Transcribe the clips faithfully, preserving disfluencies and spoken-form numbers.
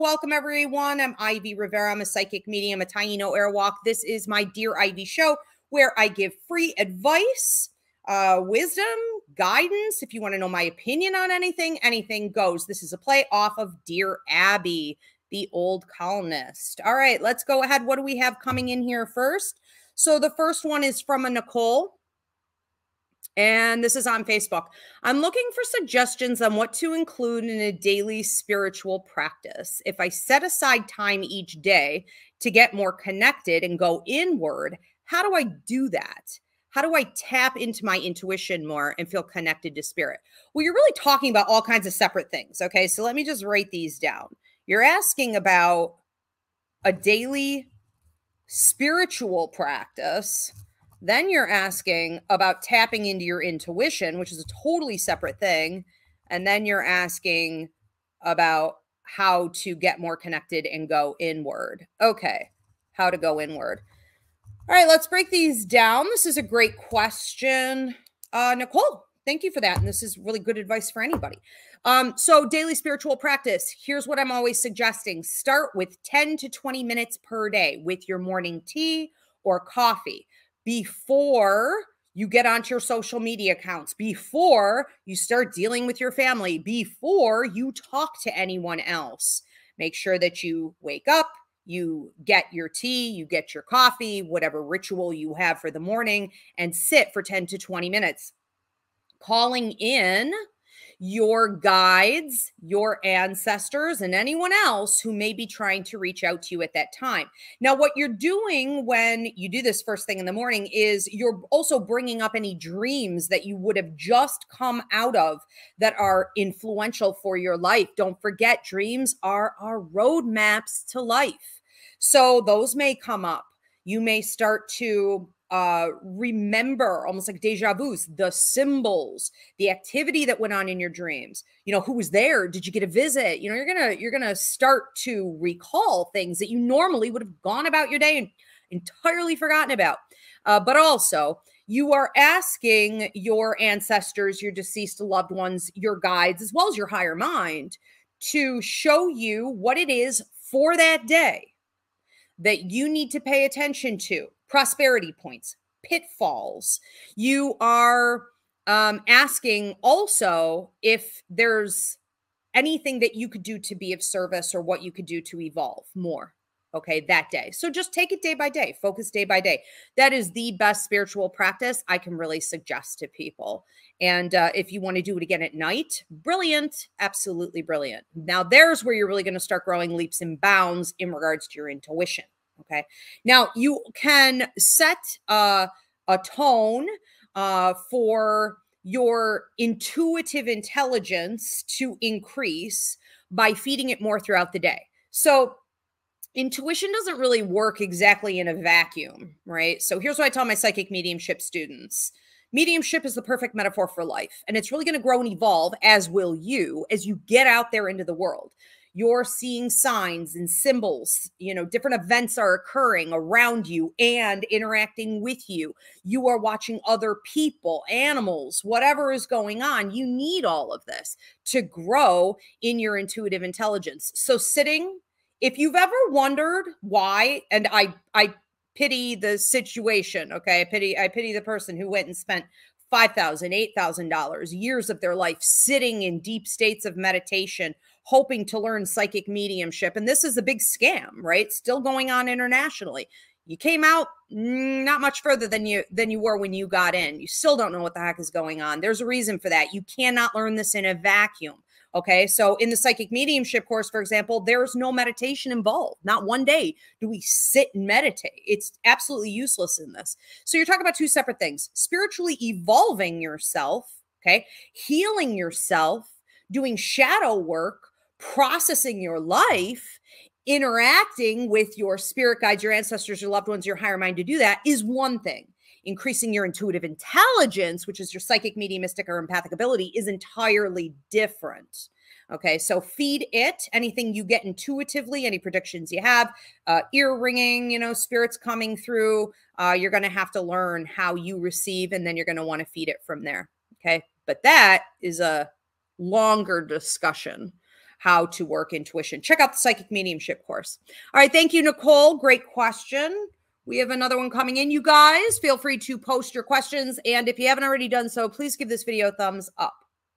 Welcome, everyone. I'm Ivy Rivera. I'm a psychic medium, a Taino Airwalk. This is my Dear Ivy show, where I give free advice, uh, wisdom, guidance. If you want to know my opinion on anything, anything goes. This is a play off of Dear Abby, the old columnist. All right, let's go ahead. What do we have coming in here first? So the first one is from a Nicole. And this is on Facebook. I'm looking for suggestions on what to include in a daily spiritual practice. If I set aside time each day to get more connected and go inward, how do I do that? How do I tap into my intuition more and feel connected to spirit? Well, you're really talking about all kinds of separate things. Okay, so let me just write these down. You're asking about a daily spiritual practice. Then you're asking about tapping into your intuition, which is a totally separate thing. And then you're asking about how to get more connected and go inward. Okay, how to go inward. All right, let's break these down. This is a great question. Uh, Nicole, thank you for that. And this is really good advice for anybody. Um, so daily spiritual practice. Here's what I'm always suggesting. Start with ten to twenty minutes per day with your morning tea or coffee, before you get onto your social media accounts, before you start dealing with your family, before you talk to anyone else. Make sure that you wake up, you get your tea, you get your coffee, whatever ritual you have for the morning, and sit for ten to twenty minutes. Calling in your guides, your ancestors, and anyone else who may be trying to reach out to you at that time. Now, what you're doing when you do this first thing in the morning is you're also bringing up any dreams that you would have just come out of that are influential for your life. Don't forget, dreams are our roadmaps to life. So those may come up. You may start to Uh, remember, almost like deja vus, the symbols, the activity that went on in your dreams. You know, who was there? Did you get a visit? You know, you're gonna you're gonna start to recall things that you normally would have gone about your day and entirely forgotten about. Uh, but also, you are asking your ancestors, your deceased loved ones, your guides, as well as your higher mind, to show you what it is for that day that you need to pay attention to. Prosperity points, pitfalls. You are um, asking also if there's anything that you could do to be of service or what you could do to evolve more, okay, that day. So just take it day by day, focus day by day. That is the best spiritual practice I can really suggest to people. And uh, if you want to do it again at night, brilliant, absolutely brilliant. Now there's where you're really going to start growing leaps and bounds in regards to your intuition. Okay. Now you can set uh, a tone uh, for your intuitive intelligence to increase by feeding it more throughout the day. So intuition doesn't really work exactly in a vacuum, right? So here's what I tell my psychic mediumship students. Mediumship is the perfect metaphor for life, and it's really going to grow and evolve, as will you, as you get out there into the world. You're seeing signs and symbols, you know, different events are occurring around you and interacting with you. You are watching other people, animals, whatever is going on. You need all of this to grow in your intuitive intelligence. So sitting, if you've ever wondered why, and I, I pity the situation, okay? I pity, I pity the person who went and spent five thousand dollars, eight thousand dollars, years of their life sitting in deep states of meditation, hoping to learn psychic mediumship. And this is a big scam, right? Still going on internationally. You came out not much further than you than you were when you got in. You still don't know what the heck is going on. There's a reason for that. You cannot learn this in a vacuum. Okay, so in the psychic mediumship course, for example, there's no meditation involved. Not one day do we sit and meditate. It's absolutely useless in this. So you're talking about two separate things: spiritually evolving yourself, okay, healing yourself, doing shadow work, processing your life, interacting with your spirit guides, your ancestors, your loved ones, your higher mind to do that is one thing. Increasing your intuitive intelligence, which is your psychic, mediumistic, or empathic ability, is entirely different. Okay, so feed it anything you get intuitively, any predictions you have, uh, ear ringing, you know, spirits coming through. Uh, you're going to have to learn how you receive, and then you're going to want to feed it from there. Okay, but that is a longer discussion. how to work intuition. Check out the psychic mediumship course. All right. Thank you, Nicole. Great question. We have another one coming in. You guys feel free to post your questions. And if you haven't already done so, please give this video a thumbs up.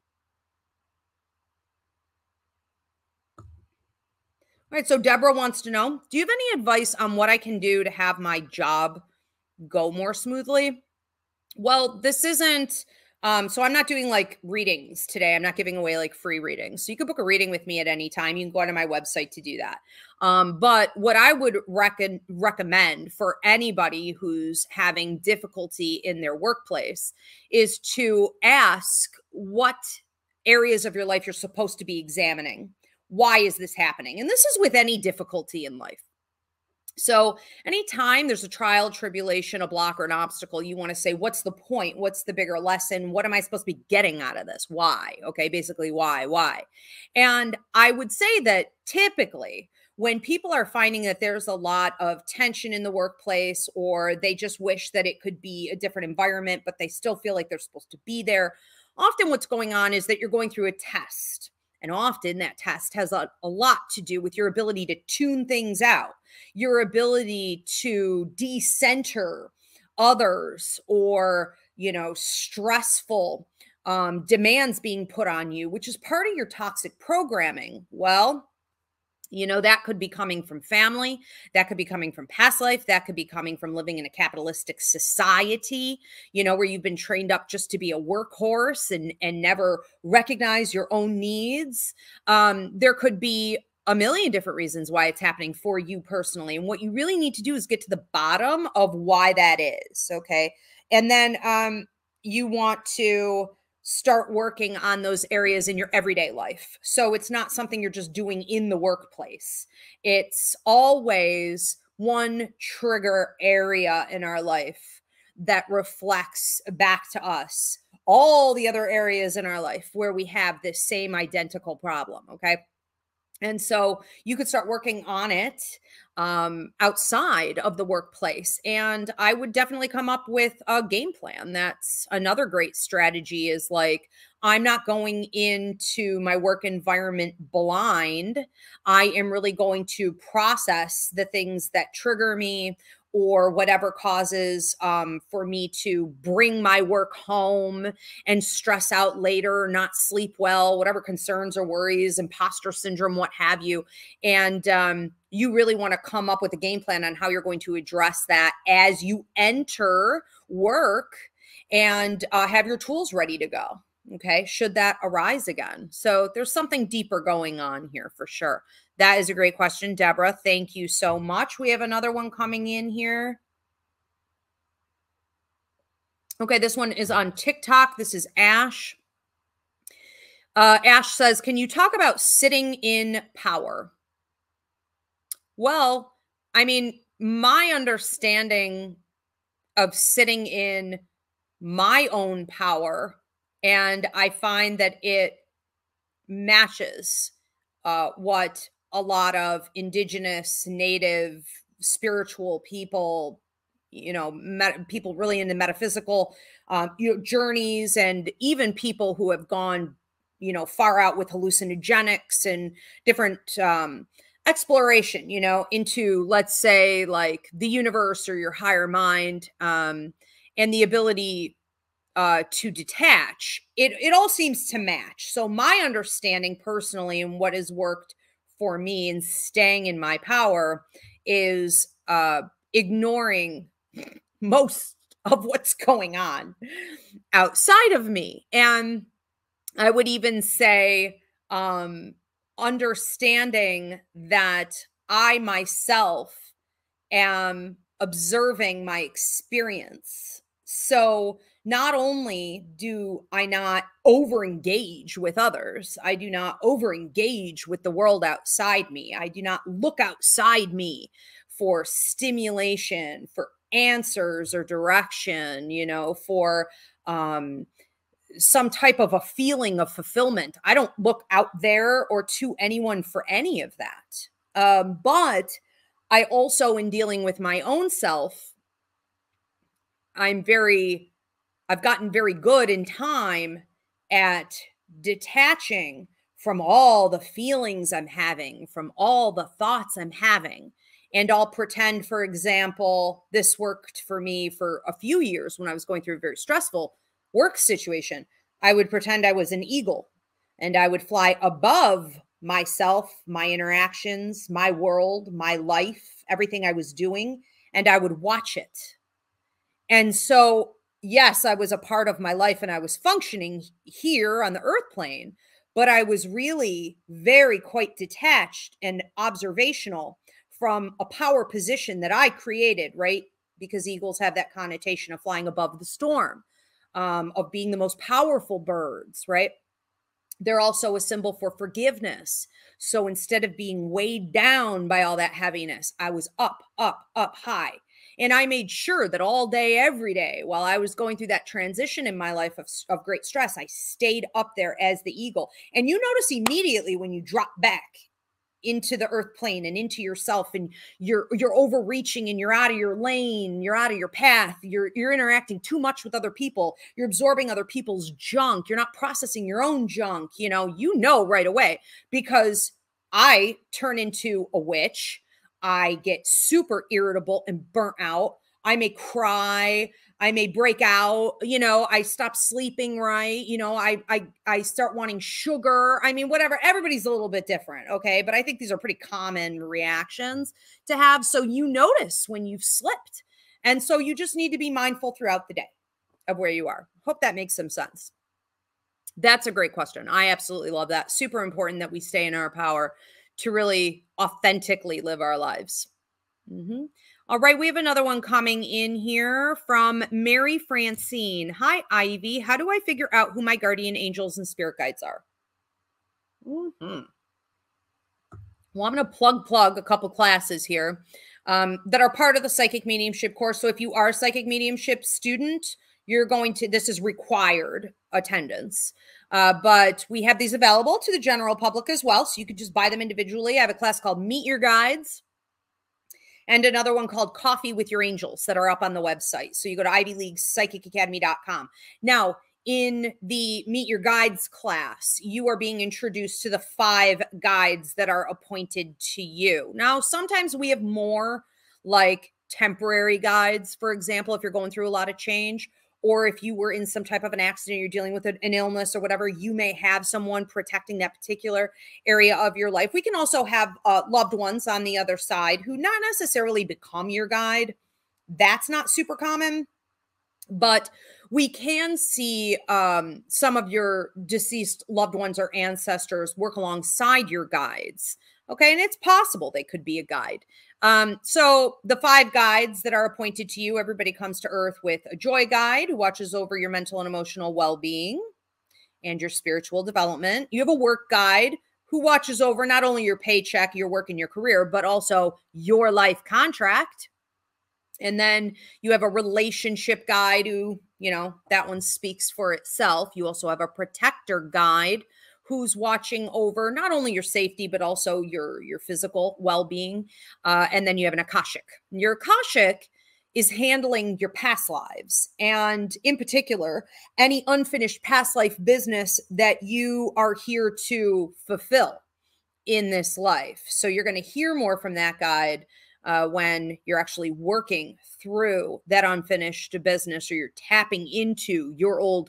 All right, so Deborah wants to know, do you have any advice on what I can do to have my job go more smoothly? Well, this isn't, um, so I'm not doing like readings today. I'm not giving away like free readings. So you can book a reading with me at any time. You can go onto my website to do that. Um, but what I would rec- recommend for anybody who's having difficulty in their workplace is to ask what areas of your life you're supposed to be examining. Why is this happening? And this is with any difficulty in life. So anytime there's a trial, tribulation, a block, or an obstacle, you want to say, what's the point? What's the bigger lesson? What am I supposed to be getting out of this? Why? Okay, basically, why, why? And I would say that typically when people are finding that there's a lot of tension in the workplace, or they just wish that it could be a different environment, but they still feel like they're supposed to be there, often what's going on is that you're going through a test. And often that test has a, a lot to do with your ability to tune things out, your ability to decenter others, or, you know, stressful um, demands being put on you, which is part of your toxic programming. Well, you know, that could be coming from family. That could be coming from past life. That could be coming from living in a capitalistic society, you know, where you've been trained up just to be a workhorse and, and never recognize your own needs. Um, there could be a million different reasons why it's happening for you personally. And what you really need to do is get to the bottom of why that is. Okay. And then um, you want to start working on those areas in your everyday life. So it's not something you're just doing in the workplace. It's always one trigger area in our life that reflects back to us all the other areas in our life where we have this same identical problem. Okay. And so you could start working on it um, outside of the workplace. And I would definitely come up with a game plan. That's another great strategy, is like, I'm not going into my work environment blind. I am really going to process the things that trigger me, or whatever causes um, for me to bring my work home and stress out later, not sleep well, whatever concerns or worries, imposter syndrome, what have you. And um, you really want to come up with a game plan on how you're going to address that as you enter work, and uh, have your tools ready to go. Okay, should that arise again. So there's something deeper going on here for sure. That is a great question, Deborah. Thank you so much. We have another one coming in here. Okay, this one is on TikTok. This is Ash. Uh, Ash says, can you talk about sitting in power? Well, I mean, my understanding of sitting in my own power, and I find that it matches uh, what a lot of indigenous, native, spiritual people, you know, met, people really into metaphysical um, you know, journeys, and even people who have gone, you know, far out with hallucinogenics and different um, exploration, you know, into, let's say, like the universe or your higher mind, um, and the ability uh, to detach. It, it all seems to match. So my understanding personally, and what has worked for me in staying in my power, is uh, ignoring most of what's going on outside of me. And I would even say um, understanding that I myself am observing my experience. So not only do I not over-engage with others, I do not over-engage with the world outside me. I do not look outside me for stimulation, for answers or direction, you know, for um, some type of a feeling of fulfillment. I don't look out there or to anyone for any of that. Um, but I also, in dealing with my own self, I'm very I've gotten very good in time at detaching from all the feelings I'm having, from all the thoughts I'm having. And I'll pretend, for example, this worked for me for a few years when I was going through a very stressful work situation. I would pretend I was an eagle and I would fly above myself, my interactions, my world, my life, everything I was doing, and I would watch it. And so, yes, I was a part of my life and I was functioning here on the earth plane, but I was really very quite detached and observational from a power position that I created, right? Because eagles have that connotation of flying above the storm, um, of being the most powerful birds, right? They're also a symbol for forgiveness. So instead of being weighed down by all that heaviness, I was up, up, up high. And I made sure that all day, every day, while I was going through that transition in my life of, of great stress, I stayed up there as the eagle. And you notice immediately when you drop back into the earth plane and into yourself, and you're you're overreaching and you're out of your lane, you're out of your path, you're you're interacting too much with other people, you're absorbing other people's junk, you're not processing your own junk, you know, you know right away, because I turn into a witch. I get super irritable and burnt out. I may cry. I may break out, you know, I stop sleeping right. You know, I, I, I start wanting sugar. I mean, whatever, everybody's a little bit different. Okay. But I think these are pretty common reactions to have. So you notice when you've slipped. And so you just need to be mindful throughout the day of where you are. Hope that makes some sense. That's a great question. I absolutely love that. Super important that we stay in our power to really authentically live our lives. Mm-hmm. All right, we have another one coming in here from Mary Francine. Hi, Ivy. How do I figure out who my guardian angels and spirit guides are? Mm-hmm. Well, I'm going to plug plug a couple classes here um, that are part of the psychic mediumship course. So if you are a psychic mediumship student, you're going to, this is required attendance. Uh, but we have these available to the general public as well. So you could just buy them individually. I have a class called Meet Your Guides, and another one called Coffee with Your Angels that are up on the website. So you go to ivy league psychic academy dot com. Now, in the Meet Your Guides class, you are being introduced to the five guides that are appointed to you. Now, sometimes we have more like temporary guides, for example, if you're going through a lot of change, or if you were in some type of an accident, you're dealing with an illness or whatever, you may have someone protecting that particular area of your life. We can also have uh, loved ones on the other side who not necessarily become your guide. That's not super common, but we can see um, some of your deceased loved ones or ancestors work alongside your guides. Okay, and it's possible they could be a guide. Um, so the five guides that are appointed to you, everybody comes to Earth with a joy guide who watches over your mental and emotional well-being and your spiritual development. You have a work guide who watches over not only your paycheck, your work, and your career, but also your life contract. And then you have a relationship guide who, you know, that one speaks for itself. You also have a protector guide who's watching over not only your safety, but also your, your physical well-being. Uh, and then you have an Akashic. Your Akashic is handling your past lives. And in particular, any unfinished past life business that you are here to fulfill in this life. So you're going to hear more from that guide uh, when you're actually working through that unfinished business, or you're tapping into your old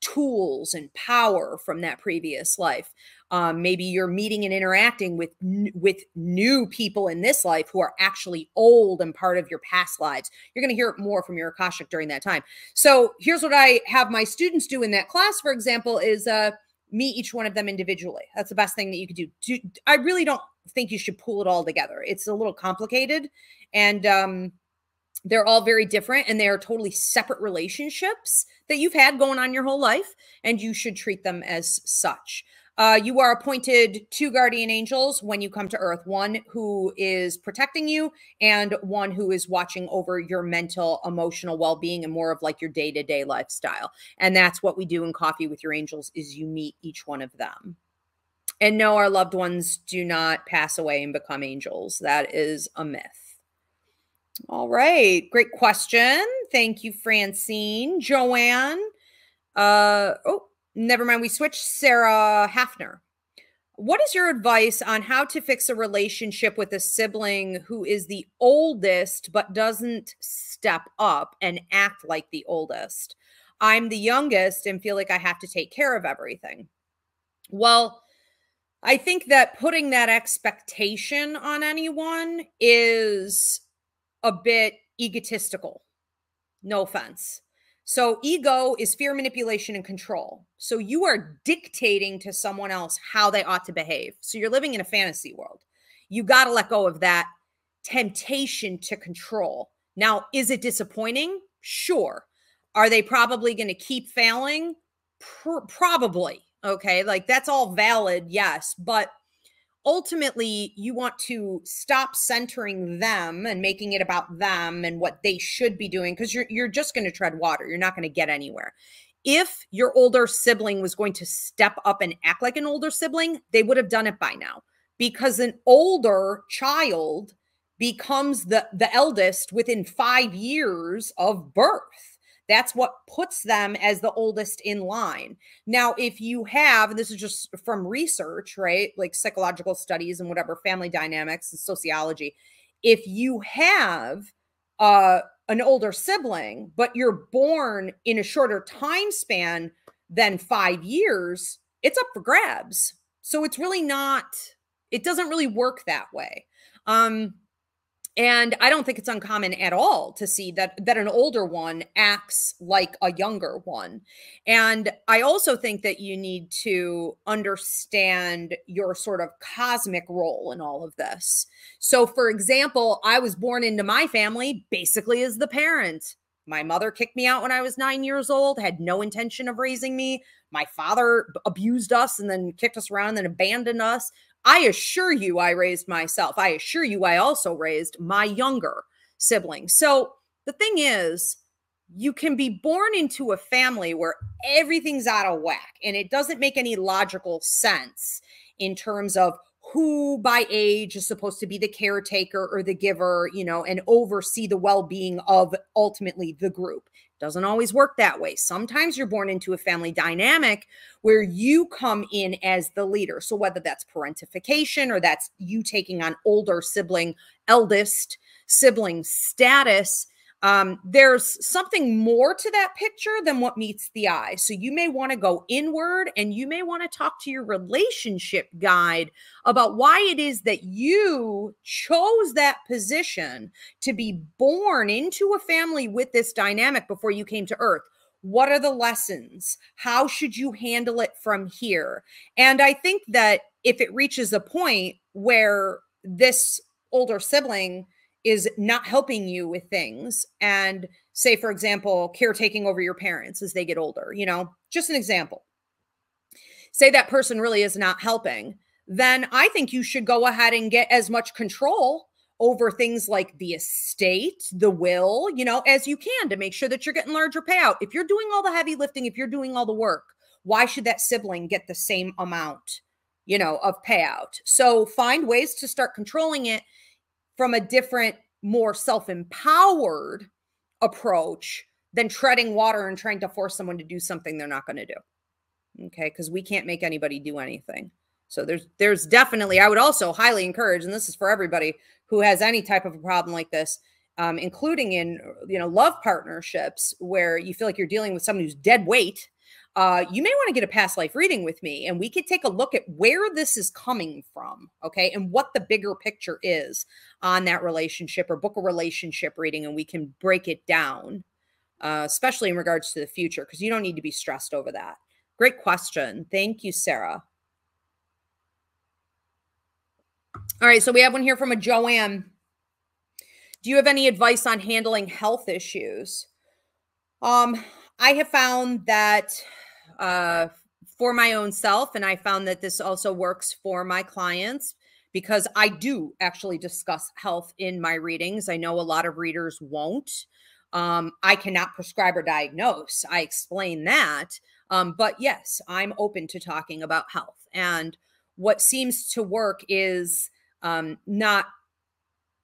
tools and power from that previous life. Um, maybe you're meeting and interacting with, with new people in this life who are actually old and part of your past lives. You're going to hear more from your Akashic during that time. So here's what I have my students do in that class, for example, is uh, meet each one of them individually. That's the best thing that you could do. do. I really don't think you should pull it all together. It's a little complicated, and um, they're all very different, and they are totally separate relationships that you've had going on your whole life, and you should treat them as such. Uh, you are appointed two guardian angels when you come to Earth, one who is protecting you and one who is watching over your mental, emotional well-being and more of like your day-to-day lifestyle. And that's what we do in Coffee with Your Angels, is you meet each one of them. And no, our loved ones do not pass away and become angels. That is a myth. All right. Great question. Thank you, Francine. Joanne. Uh, oh, never mind. We switched. Sarah Hafner. What is your advice on how to fix a relationship with a sibling who is the oldest but doesn't step up and act like the oldest? I'm the youngest and feel like I have to take care of everything. Well, I think that putting that expectation on anyone is a bit egotistical. No offense. So ego is fear, manipulation, and control. So you are dictating to someone else how they ought to behave. So you're living in a fantasy world. You got to let go of that temptation to control. Now, is it disappointing? Sure. Are they probably going to keep failing? Pr- probably. Okay. Like that's all valid. Yes. But ultimately, you want to stop centering them and making it about them and what they should be doing, because you're, you're just going to tread water. You're not going to get anywhere. If your older sibling was going to step up and act like an older sibling, they would have done it by now, because an older child becomes the, the eldest within five years of birth. That's what puts them as the oldest in line. Now, if you have, and this is just from research, right? Like psychological studies and whatever, family dynamics and sociology. If you have uh, an older sibling, but you're born in a shorter time span than five years, it's up for grabs. So it's really not, it doesn't really work that way. Um, And I don't think it's uncommon at all to see that, that an older one acts like a younger one. And I also think that you need to understand your sort of cosmic role in all of this. So, for example, I was born into my family basically as the parent. My mother kicked me out when I was nine years old, had no intention of raising me. My father abused us and then kicked us around and then abandoned us. I assure you I raised myself. I assure you I also raised my younger siblings. So the thing is, you can be born into a family where everything's out of whack and it doesn't make any logical sense in terms of who by age is supposed to be the caretaker or the giver, you know, and oversee the well-being of ultimately the group. Doesn't always work that way. Sometimes you're born into a family dynamic where you come in as the leader. So whether that's parentification or that's you taking on older sibling, eldest sibling status, um, there's something more to that picture than what meets the eye. So you may want to go inward and you may want to talk to your relationship guide about why it is that you chose that position to be born into a family with this dynamic before you came to Earth. What are the lessons? How should you handle it from here? And I think that if it reaches a point where this older sibling is not helping you with things, and say, for example, caretaking over your parents as they get older, you know, just an example, say that person really is not helping, then I think you should go ahead and get as much control over things like the estate, the will, you know, as you can to make sure that you're getting larger payout. If you're doing all the heavy lifting, if you're doing all the work, why should that sibling get the same amount, you know, of payout? So find ways to start controlling it from a different, more self-empowered approach than treading water and trying to force someone to do something they're not going to do. Okay. Because we can't make anybody do anything. So there's, there's definitely, I would also highly encourage, and this is for everybody who has any type of a problem like this, um, including in, you know, love partnerships where you feel like you're dealing with someone who's dead weight. Uh, you may want to get a past life reading with me and we could take a look at where this is coming from, okay, and what the bigger picture is on that relationship, or book a relationship reading and we can break it down, uh, especially in regards to the future, because you don't need to be stressed over that. Great question. Thank you, Sarah. All right, so we have one here from a Joanne. Do you have any advice on handling health issues? Um, I have found that uh, for my own self, and I found that this also works for my clients, because I do actually discuss health in my readings. I know a lot of readers won't. Um, I cannot prescribe or diagnose. I explain that. Um, but yes, I'm open to talking about health. And what seems to work is um, not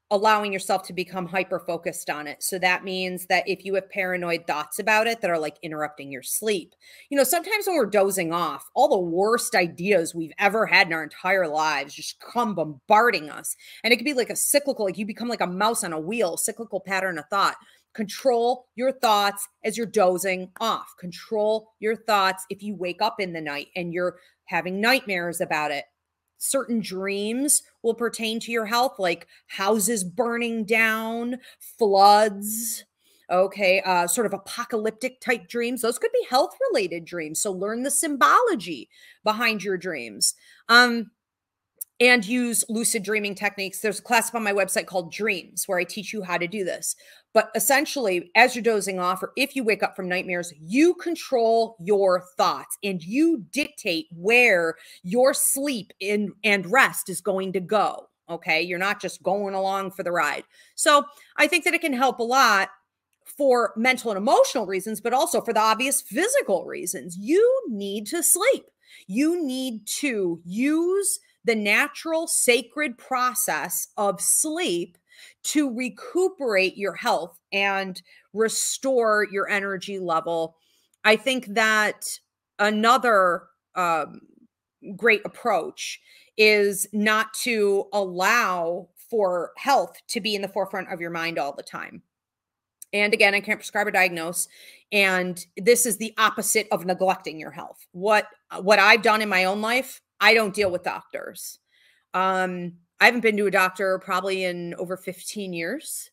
allowing yourself to become hyper focused on it. So that means that if you have paranoid thoughts about it that are like interrupting your sleep, you know, sometimes when we're dozing off, all the worst ideas we've ever had in our entire lives just come bombarding us. And it could be like a cyclical, like you become like a mouse on a wheel, cyclical pattern of thought. Control your thoughts as you're dozing off. Control your thoughts if you wake up in the night and you're having nightmares about it. Certain dreams will pertain to your health, like houses burning down, floods, okay, uh, sort of apocalyptic type dreams. Those could be health related dreams. So learn the symbology behind your dreams. Um, and use lucid dreaming techniques. There's a class up on my website called Dreams where I teach you how to do this. But essentially, as you're dozing off, or if you wake up from nightmares, you control your thoughts and you dictate where your sleep in, and rest is going to go. Okay. You're not just going along for the ride. So I think that it can help a lot for mental and emotional reasons, but also for the obvious physical reasons. You need to sleep. You need to use the natural sacred process of sleep to recuperate your health and restore your energy level. I think that another um, great approach is not to allow for health to be in the forefront of your mind all the time. And again, I can't prescribe or diagnose. And this is the opposite of neglecting your health. What, what I've done in my own life, I don't deal with doctors. Um, I haven't been to a doctor probably in over fifteen years.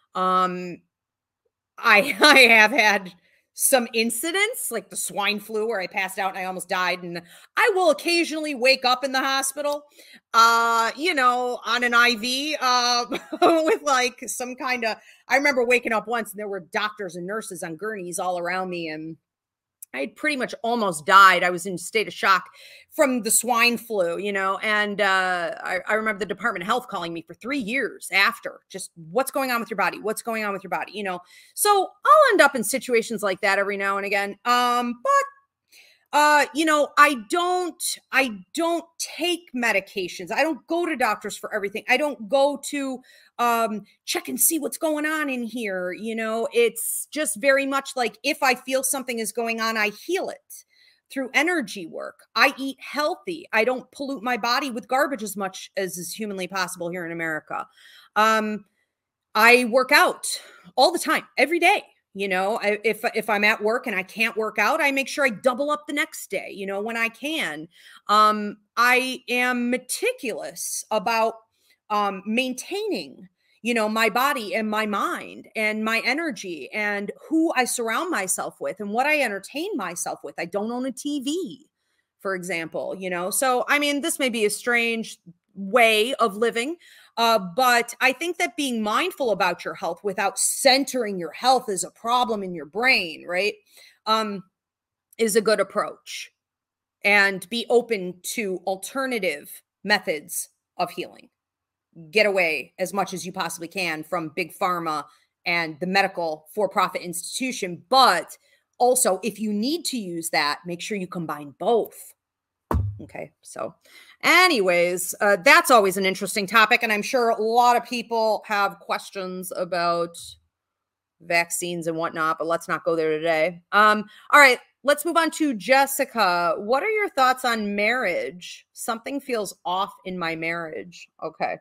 Um, I, I have had some incidents like the swine flu where I passed out and I almost died. And I will occasionally wake up in the hospital, uh, you know, on an I V, uh, with like some kind of, I remember waking up once and there were doctors and nurses on gurneys all around me. And I had pretty much almost died. I was in a state of shock from the swine flu, you know, and uh, I, I remember the Department of Health calling me for three years after, just what's going on with your body? What's going on with your body? You know, so I'll end up in situations like that every now and again. Um, but Uh, you know, I don't, I don't take medications. I don't go to doctors for everything. I don't go to, um, check and see what's going on in here. You know, it's just very much like if I feel something is going on, I heal it through energy work. I eat healthy. I don't pollute my body with garbage as much as is humanly possible here in America. Um, I work out all the time, every day. You know, I, if, if I'm at work and I can't work out, I make sure I double up the next day, you know, when I can. Um, I am meticulous about um, maintaining, you know, my body and my mind and my energy and who I surround myself with and what I entertain myself with. I don't own a T V, for example, you know, so, I mean, this may be a strange way of living. Uh, but I think that being mindful about your health without centering your health as a problem in your brain, right, um, is a good approach. And be open to alternative methods of healing. Get away as much as you possibly can from big pharma and the medical for-profit institution. But also, if you need to use that, make sure you combine both. Okay, so anyways, uh, that's always an interesting topic. And I'm sure a lot of people have questions about vaccines and whatnot, but let's not go there today. Um, all right, let's move on to Jessica. What are your thoughts on marriage? Something feels off in my marriage. Okay.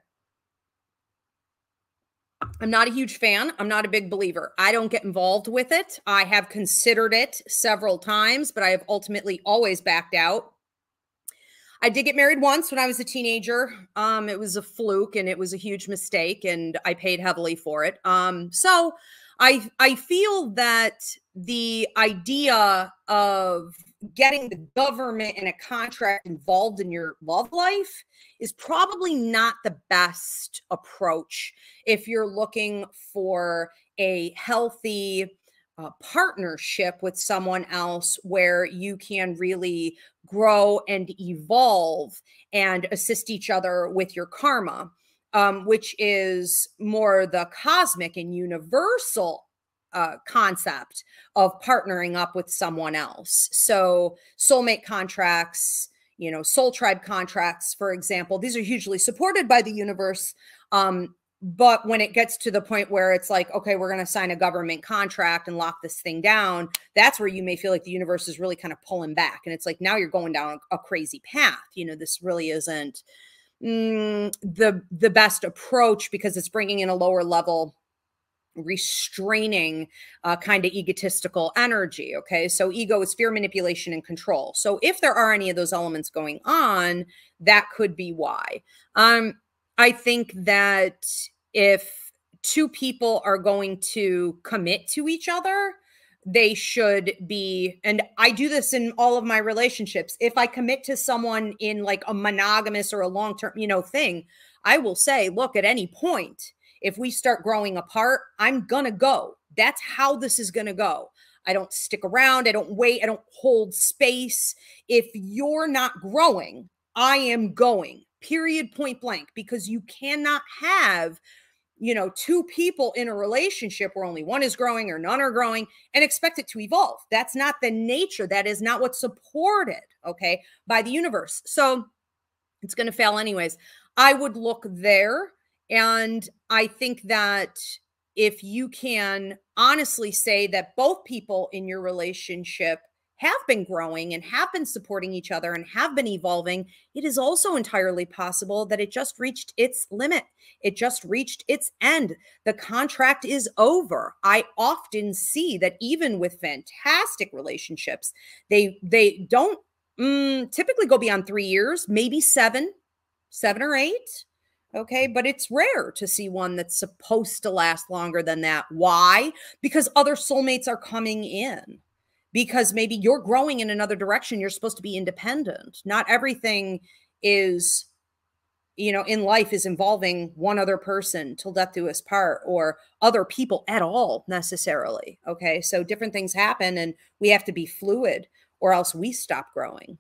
I'm not a huge fan. I'm not a big believer. I don't get involved with it. I have considered it several times, but I have ultimately always backed out. I did get married once when I was a teenager. Um, it was a fluke and it was a huge mistake and I paid heavily for it. Um, so I, I feel that the idea of getting the government and a contract involved in your love life is probably not the best approach if you're looking for a healthy uh, partnership with someone else where you can really grow and evolve and assist each other with your karma, um, which is more the cosmic and universal uh, concept of partnering up with someone else. So soulmate contracts, you know, soul tribe contracts, for example, these are hugely supported by the universe. Um, But when it gets to the point where it's like, okay, we're going to sign a government contract and lock this thing down, that's where you may feel like the universe is really kind of pulling back. And it's like, now you're going down a, a crazy path. You know, this really isn't mm, the, the best approach, because it's bringing in a lower level restraining uh, kind of egotistical energy. Okay. So ego is fear, manipulation, and control. So if there are any of those elements going on, that could be why. Um, I think that if two people are going to commit to each other, they should be, and I do this in all of my relationships. If I commit to someone in like a monogamous or a long-term, you know, thing, I will say, look, at any point, if we start growing apart, I'm going to go. That's how this is going to go. I don't stick around. I don't wait. I don't hold space. If you're not growing, I am going. Period, point blank, because you cannot have, you know, two people in a relationship where only one is growing or none are growing and expect it to evolve. That's not the nature. That is not what's supported, okay, by the universe. So it's going to fail anyways. I would look there. And I think that if you can honestly say that both people in your relationship have been growing and have been supporting each other and have been evolving, it is also entirely possible that it just reached its limit. It just reached its end. The contract is over. I often see that even with fantastic relationships, they, they don't mm, typically go beyond three years, maybe seven, seven or eight. Okay. But it's rare to see one that's supposed to last longer than that. Why? Because other soulmates are coming in. Because maybe you're growing in another direction. You're supposed to be independent. Not everything is, you know, in life is involving one other person till death do us part, or other people at all necessarily. Okay. So different things happen and we have to be fluid, or else we stop growing.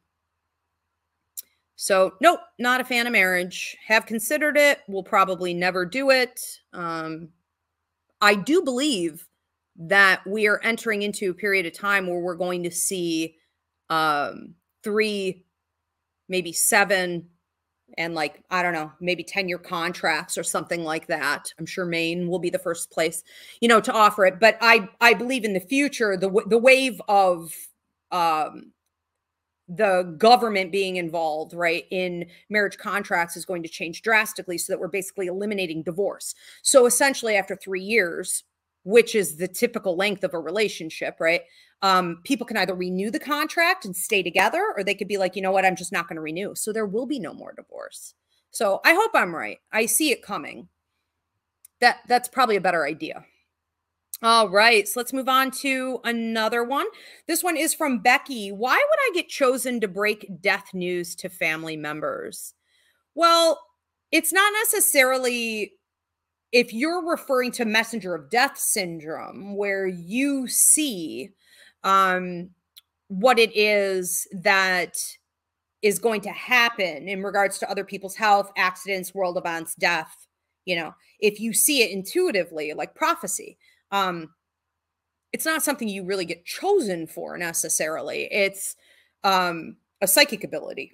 So nope, not a fan of marriage. Have considered it. Will probably never do it. Um, I do believe that we are entering into a period of time where we're going to see um, three, maybe seven, and like, I don't know, maybe ten-year contracts or something like that. I'm sure Maine will be the first place, you know, to offer it. But I, I believe in the future, the, the wave of um, the government being involved, right, in marriage contracts is going to change drastically, so that we're basically eliminating divorce. So essentially after three years, which is the typical length of a relationship, right? Um, people can either renew the contract and stay together, or they could be like, you know what, I'm just not going to renew. So there will be no more divorce. So I hope I'm right. I see it coming. That that's probably a better idea. All right, so let's move on to another one. This one is from Becky. Why would I get chosen to break death news to family members? Well, it's not necessarily, if you're referring to messenger of death syndrome, where you see um, what it is that is going to happen in regards to other people's health, accidents, world events, death, you know, if you see it intuitively, like prophecy, um, it's not something you really get chosen for necessarily. It's um, a psychic ability.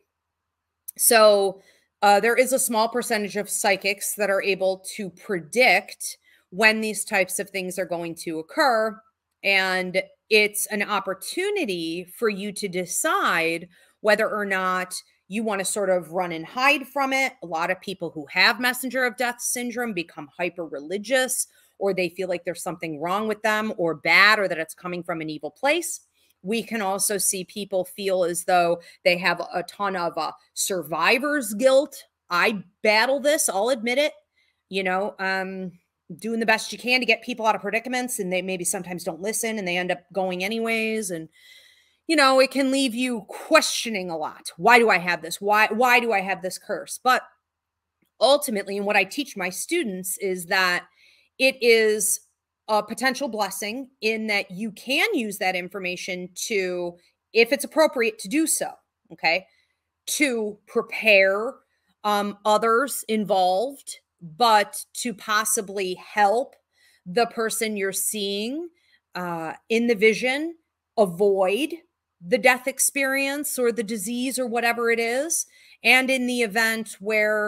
So uh, there is a small percentage of psychics that are able to predict when these types of things are going to occur. And it's an opportunity for you to decide whether or not you want to sort of run and hide from it. A lot of people who have messenger of death syndrome become hyper religious, or they feel like there's something wrong with them or bad, or that it's coming from an evil place. We can also see people feel as though they have a ton of uh, survivor's guilt. I battle this, I'll admit it, you know, um, doing the best you can to get people out of predicaments, and they maybe sometimes don't listen and they end up going anyways. And, you know, it can leave you questioning a lot. Why do I have this? Why, why do I have this curse? But ultimately, and what I teach my students is that it is a potential blessing in that you can use that information to, if it's appropriate to do so, okay, to prepare um, others involved, but to possibly help the person you're seeing uh, in the vision avoid the death experience or the disease or whatever it is. And in the event where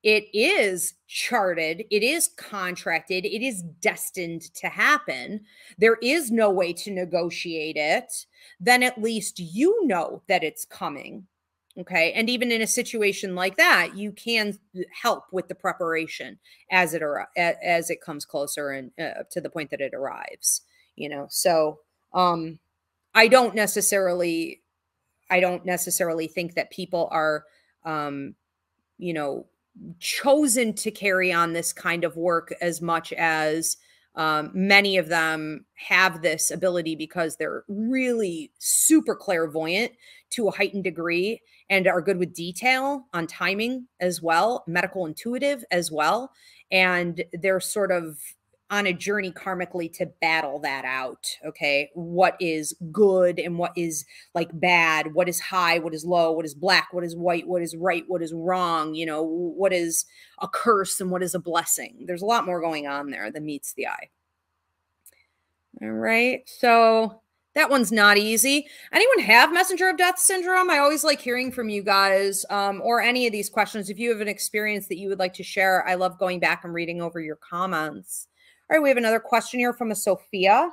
it is charted, it is contracted, it is destined to happen, there is no way to negotiate it, then at least you know that it's coming. Okay. And even in a situation like that, you can help with the preparation as it ar- as it comes closer and uh, to the point that it arrives, you know. So um I don't necessarily I don't necessarily think that people are um you know chosen to carry on this kind of work as much as um, many of them have this ability because they're really super clairvoyant to a heightened degree and are good with detail on timing as well, medical intuitive as well. And they're sort of on a journey karmically to battle that out. Okay. What is good and what is like bad, what is high, what is low, what is black, what is white, what is right, what is wrong, you know, what is a curse and what is a blessing. There's a lot more going on there than meets the eye. All right. So that one's not easy. Anyone have messenger of death syndrome? I always like hearing from you guys um, or any of these questions. If you have an experience that you would like to share, I love going back and reading over your comments. All right. We have another question here from a Sophia.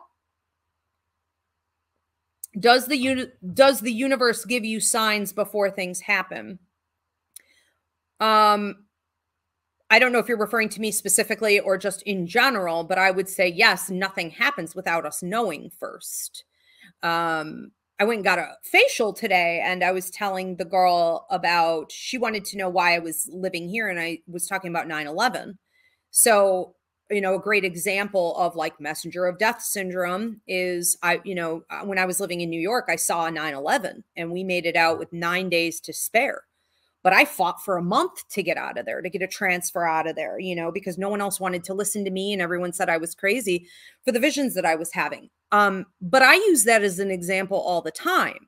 Does the uni- does the universe give you signs before things happen? Um, I don't know if you're referring to me specifically or just in general, but I would say yes, nothing happens without us knowing first. Um, I went and got a facial today, and I was telling the girl about, she wanted to know why I was living here, and I was talking about nine eleven. So, you know, a great example of like messenger of death syndrome is I, you know, when I was living in New York, I saw a nine eleven and we made it out with nine days to spare. But I fought for a month to get out of there, to get a transfer out of there, you know, because no one else wanted to listen to me and everyone said I was crazy for the visions that I was having. Um, but I use that as an example all the time.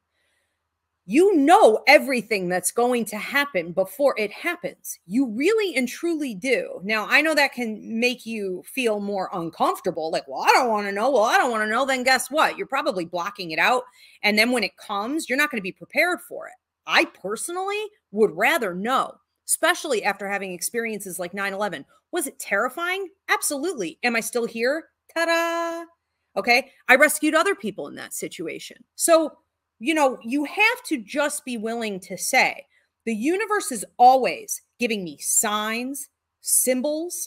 You know everything that's going to happen before it happens. You really and truly do. Now, I know that can make you feel more uncomfortable. Like, well, I don't want to know. Well, I don't want to know. Then guess what? You're probably blocking it out. And then when it comes, you're not going to be prepared for it. I personally would rather know, especially after having experiences like nine eleven. Was it terrifying? Absolutely. Am I still here? Ta-da! Okay. I rescued other people in that situation. So, you know, you have to just be willing to say, the universe is always giving me signs, symbols,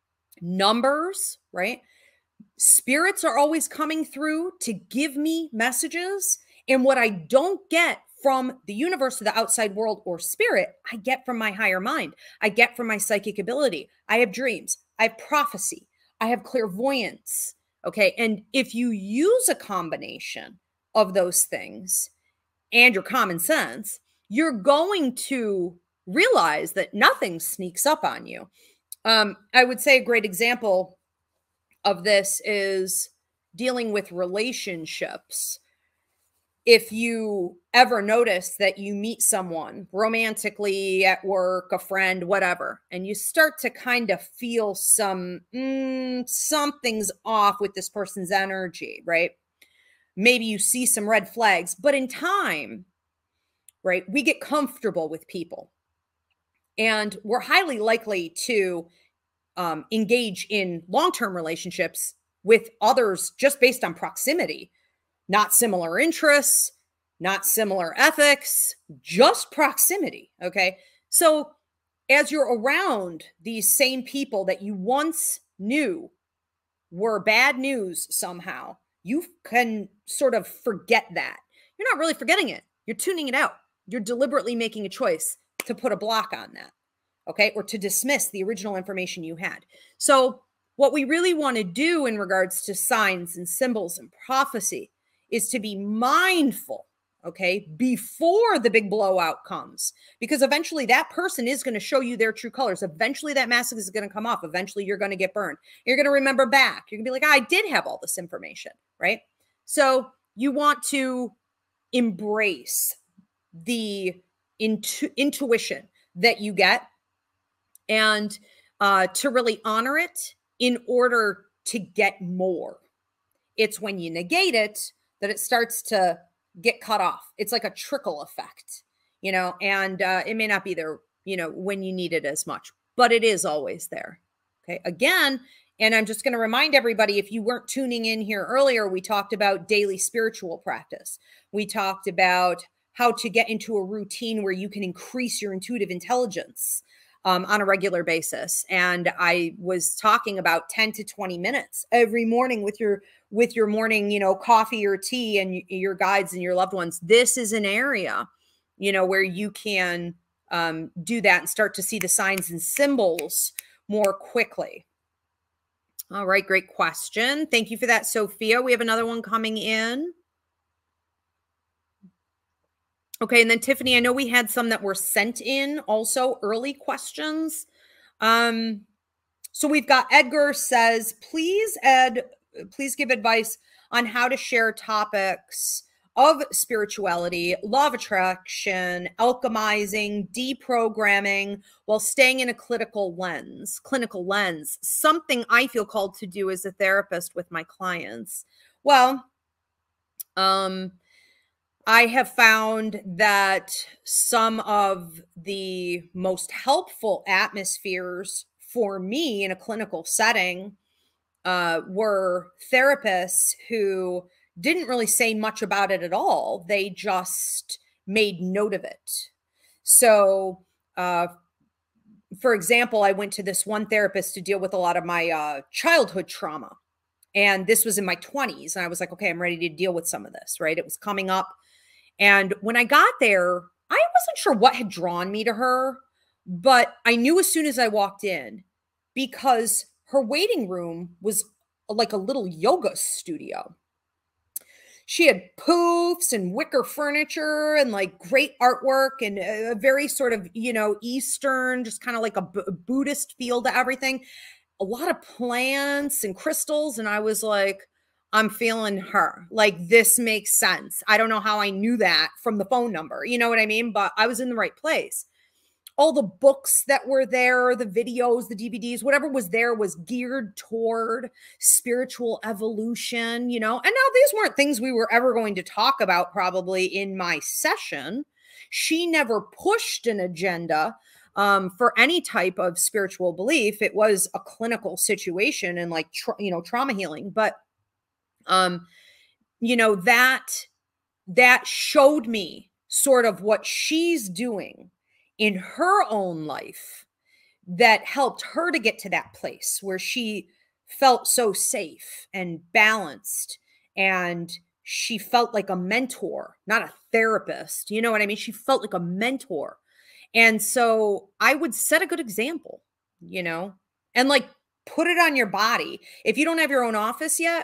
numbers, right? Spirits are always coming through to give me messages. And what I don't get from the universe or the outside world or spirit, I get from my higher mind. I get from my psychic ability. I have dreams. I have prophecy. I have clairvoyance. Okay. And if you use a combination of those things and your common sense, you're going to realize that nothing sneaks up on you. Um, I would say a great example of this is dealing with relationships. If you ever notice that you meet someone romantically at work, a friend, whatever, and you start to kind of feel some, mm, something's off with this person's energy, right? Maybe you see some red flags, but in time, right, we get comfortable with people and we're highly likely to um, engage in long-term relationships with others just based on proximity, not similar interests, not similar ethics, just proximity. Okay. So as you're around these same people that you once knew were bad news somehow, you can sort of forget that. You're not really forgetting it. You're tuning it out. You're deliberately making a choice to put a block on that, okay, or to dismiss the original information you had. So what we really want to do in regards to signs and symbols and prophecy is to be mindful, okay, before the big blowout comes, because eventually that person is going to show you their true colors. Eventually that mask is going to come off. Eventually you're going to get burned. You're going to remember back. You're going to be like, I did have all this information, right? So you want to embrace the intu- intuition that you get and uh, to really honor it in order to get more. It's when you negate it that it starts to get cut off. It's like a trickle effect, you know, and uh, it may not be there, you know, when you need it as much. but it is always there. Okay. Again, and I'm just going to remind everybody, if you weren't tuning in here earlier, we talked about daily spiritual practice. We talked about how to get into a routine where you can increase your intuitive intelligence um, on a regular basis. And I was talking about ten to twenty minutes every morning with your with your morning, you know, coffee or tea and your guides and your loved ones. This is an area, you know, where you can um, do that and start to see the signs and symbols more quickly. All right, great question. Thank you for that, Sophia. We have another one coming in. Okay, and then Tiffany, I know we had some that were sent in also, early questions. Um, so we've got Edgar says, please, Ed, please give advice on how to share topics of spirituality, law of attraction, alchemizing, deprogramming, while staying in a clinical lens, clinical lens, something I feel called to do as a therapist with my clients. Well, um, I have found that some of the most helpful atmospheres for me in a clinical setting uh, were therapists who didn't really say much about it at all. They just made note of it. So, uh, for example, I went to this one therapist to deal with a lot of my uh, childhood trauma. And this was in my twenties. And I was like, okay, I'm ready to deal with some of this, right? It was coming up. And when I got there, I wasn't sure what had drawn me to her, but I knew as soon as I walked in, because her waiting room was like a little yoga studio. She had poofs and wicker furniture and like great artwork and a very sort of, you know, Eastern, just kind of like a B- Buddhist feel to everything. A lot of plants and crystals. And I was like, I'm feeling her. Like, this makes sense. I don't know how I knew that from the phone number. You know what I mean? But I was in the right place. All the books that were there, the videos, the D V Ds, whatever was there was geared toward spiritual evolution, you know? And now these weren't things we were ever going to talk about probably in my session. She never pushed an agenda um, for any type of spiritual belief. It was a clinical situation and like, tra- you know, trauma healing. But Um, you know, that, that showed me sort of what she's doing in her own life that helped her to get to that place where she felt so safe and balanced, and she felt like a mentor, not a therapist. You know what I mean? She felt like a mentor. And so I would set a good example, you know, and like put it on your body. If you don't have your own office yet,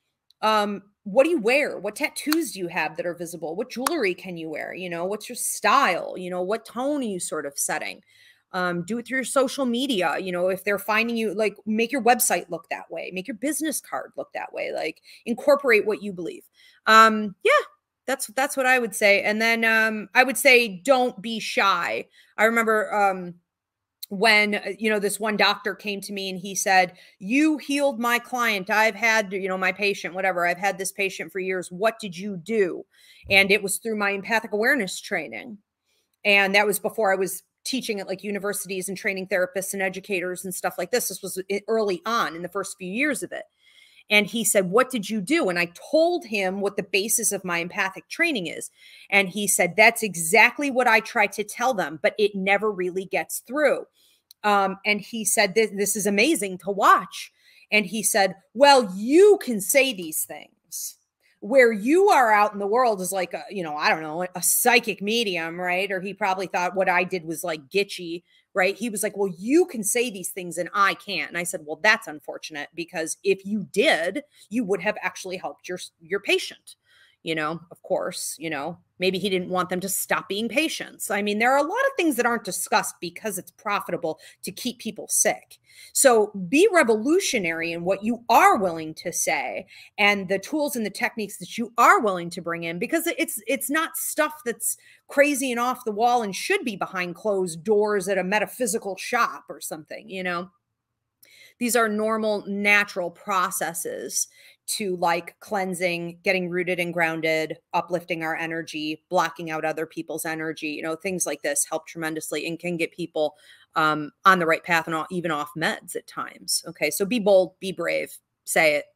um, what do you wear? What tattoos do you have that are visible? What jewelry can you wear? You know, what's your style? You know, what tone are you sort of setting? Um, do it through your social media. You know, if they're finding you, like, make your website look that way, make your business card look that way, like incorporate what you believe. Um, yeah, that's, that's what I would say. And then, um, I would say, don't be shy. I remember, um, when, you know, this one doctor came to me and he said, you healed my client. I've had, you know, my patient, whatever. I've had this patient for years. What did you do? And it was through my empathic awareness training. And that was before I was teaching at like universities and training therapists and educators and stuff like this. This was early on in the first few years of it. And he said, what did you do? And I told him what the basis of my empathic training is. And he said, that's exactly what I try to tell them, but it never really gets through. Um, and he said, this, this is amazing to watch. And he said, well, you can say these things. Where you are out in the world is like, a, you know, I don't know, a psychic medium, right? Or he probably thought what I did was like gitchy, right? He was like, well, you can say these things and I can't. And I said, well, that's unfortunate, because if you did, you would have actually helped your, your patient. You know, of course, you know, maybe he didn't want them to stop being patients. I mean, there are a lot of things that aren't discussed because it's profitable to keep people sick. So be revolutionary in what you are willing to say and the tools and the techniques that you are willing to bring in, because it's it's not stuff that's crazy and off the wall and should be behind closed doors at a metaphysical shop or something, you know. These are normal, natural processes to like cleansing, getting rooted and grounded, uplifting our energy, blocking out other people's energy, you know, things like this help tremendously and can get people um, on the right path and all, even off meds at times. Okay, so be bold, be brave, say it.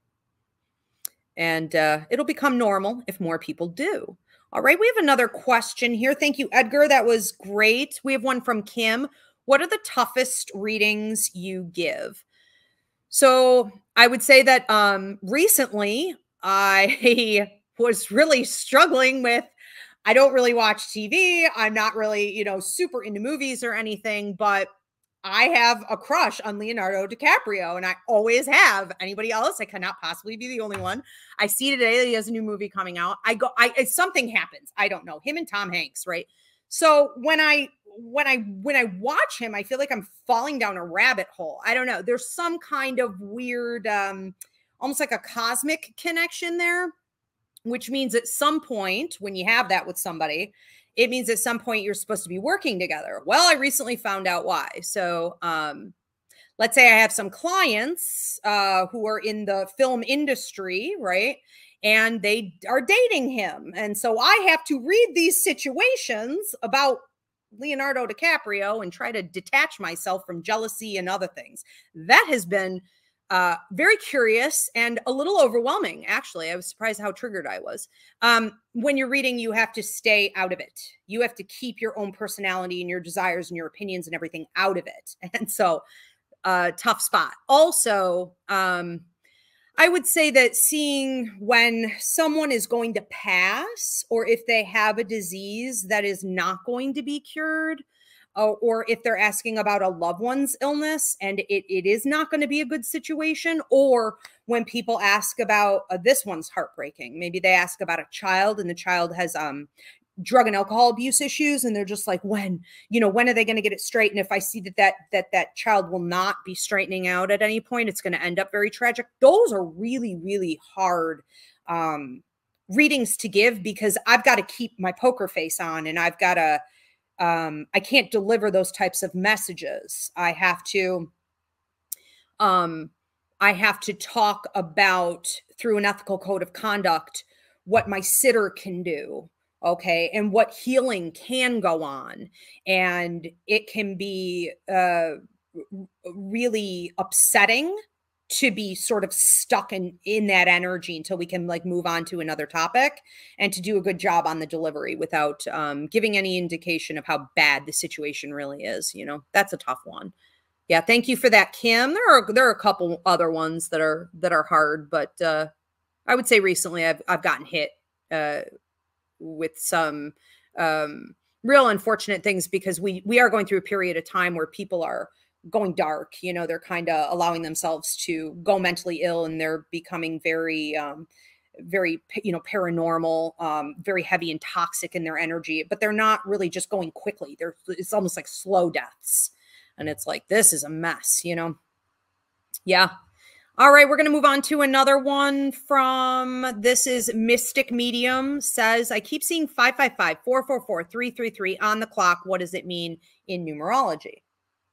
And uh, it'll become normal if more people do. All right, we have another question here. Thank you, Edgar. That was great. We have one from Kim. What are the toughest readings you give? So I would say that um, recently I was really struggling with, I don't really watch T V. I'm not really, you know, super into movies or anything, but I have a crush on Leonardo DiCaprio, and I always have. Anybody else? I cannot possibly be the only one. I see today that he has a new movie coming out. I go, I something happens. I don't know. Him and Tom Hanks, right? So when I when I when I watch him, I feel like I'm falling down a rabbit hole. I don't know. There's some kind of weird, um, almost like a cosmic connection there, which means at some point when you have that with somebody, it means at some point you're supposed to be working together. Well, I recently found out why. So um, let's say I have some clients uh, who are in the film industry, right? And they are dating him. And so I have to read these situations about Leonardo DiCaprio and try to detach myself from jealousy and other things. That has been Uh, very curious and a little overwhelming, actually. I was surprised how triggered I was. Um, when you're reading, you have to stay out of it. You have to keep your own personality and your desires and your opinions and everything out of it. And so, uh, tough spot. Also, um, I would say that seeing when someone is going to pass or if they have a disease that is not going to be cured, Uh, or if they're asking about a loved one's illness and it, it is not going to be a good situation, or when people ask about uh, this one's heartbreaking. Maybe they ask about a child and the child has um, drug and alcohol abuse issues, and they're just like, when, you know, when are they going to get it straight? And if I see that that that that child will not be straightening out at any point, it's going to end up very tragic. Those are really, really hard um, readings to give because I've got to keep my poker face on and I've got to Um, I can't deliver those types of messages. I have to, um, I have to talk about through an ethical code of conduct, what my sitter can do. Okay. And what healing can go on. And it can be, uh, really upsetting to be sort of stuck in in that energy until we can like move on to another topic and to do a good job on the delivery without um, giving any indication of how bad the situation really is. You know, that's a tough one. Yeah. Thank you for that, Kim. There are, there are a couple other ones that are, that are hard, but uh, I would say recently I've, I've gotten hit uh, with some um, real unfortunate things because we, we are going through a period of time where people are going dark. You know, they're kind of allowing themselves to go mentally ill and they're becoming very, um, very, you know, paranormal, um, very heavy and toxic in their energy, but they're not really just going quickly. They're, it's almost like slow deaths. And it's like, this is a mess, you know? Yeah. All right. We're going to move on to another one from, this is Mystic Medium says, I keep seeing five five five, four four four, three three three on the clock. What does it mean in numerology?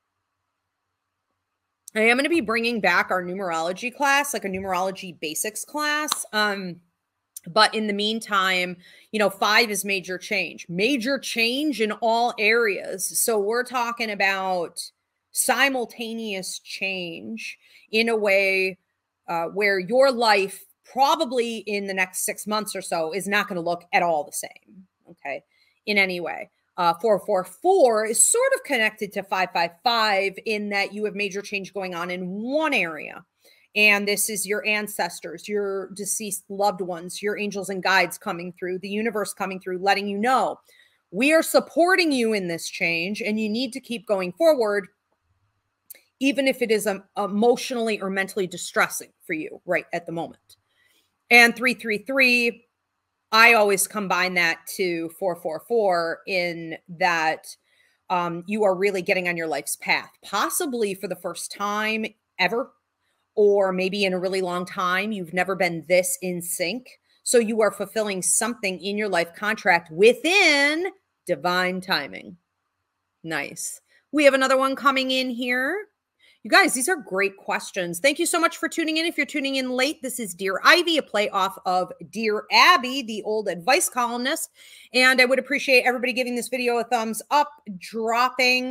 I am going to be bringing back our numerology class, like a numerology basics class. Um, but in the meantime, you know, five is major change, major change in all areas. So we're talking about simultaneous change in a way uh, where your life probably in the next six months or so is not going to look at all the same. Okay. In any way. Uh, four four four is sort of connected to five five five in that you have major change going on in one area. And this is your ancestors, your deceased loved ones, your angels and guides coming through, the universe coming through, letting you know, we are supporting you in this change and you need to keep going forward, even if it is um, emotionally or mentally distressing for you right at the moment. And three three three, I always combine that to four four four in that um, you are really getting on your life's path, possibly for the first time ever, or maybe in a really long time. You've never been this in sync. So you are fulfilling something in your life contract within divine timing. Nice. We have another one coming in here. You guys, these are great questions. Thank you so much for tuning in. If you're tuning in late, this is Dear Ivy, a play off of Dear Abby, the old advice columnist. And I would appreciate everybody giving this video a thumbs up, dropping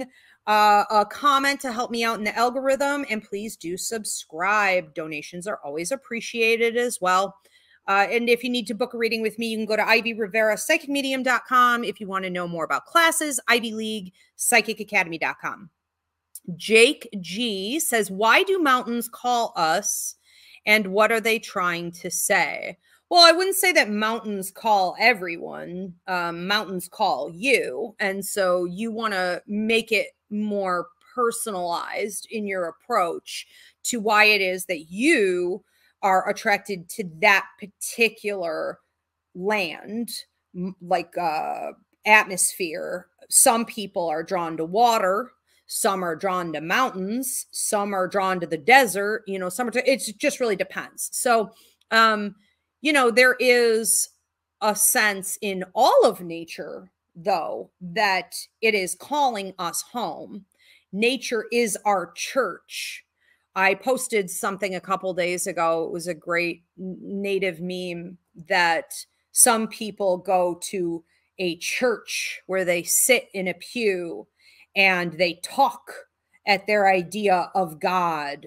uh, a comment to help me out in the algorithm, and please do subscribe. Donations are always appreciated as well. Uh, and if you need to book a reading with me, you can go to ivy rivera psychic medium dot com. If you want to know more about classes, Ivy League Psychic Academy dot com. Jake G says, why do mountains call us, and what are they trying to say? Well, I wouldn't say that mountains call everyone. Um, mountains call you. And so you want to make it more personalized in your approach to why it is that you are attracted to that particular land, like uh, atmosphere. Some people are drawn to water. Some are drawn to mountains. Some are drawn to the desert. You know, some are, to, it just really depends. So, um, you know, there is a sense in all of nature, though, that it is calling us home. Nature is our church. I posted something a couple days ago. It was a great native meme that some people go to a church where they sit in a pew and they talk at their idea of God.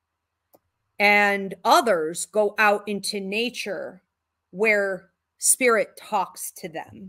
And others go out into nature where spirit talks to them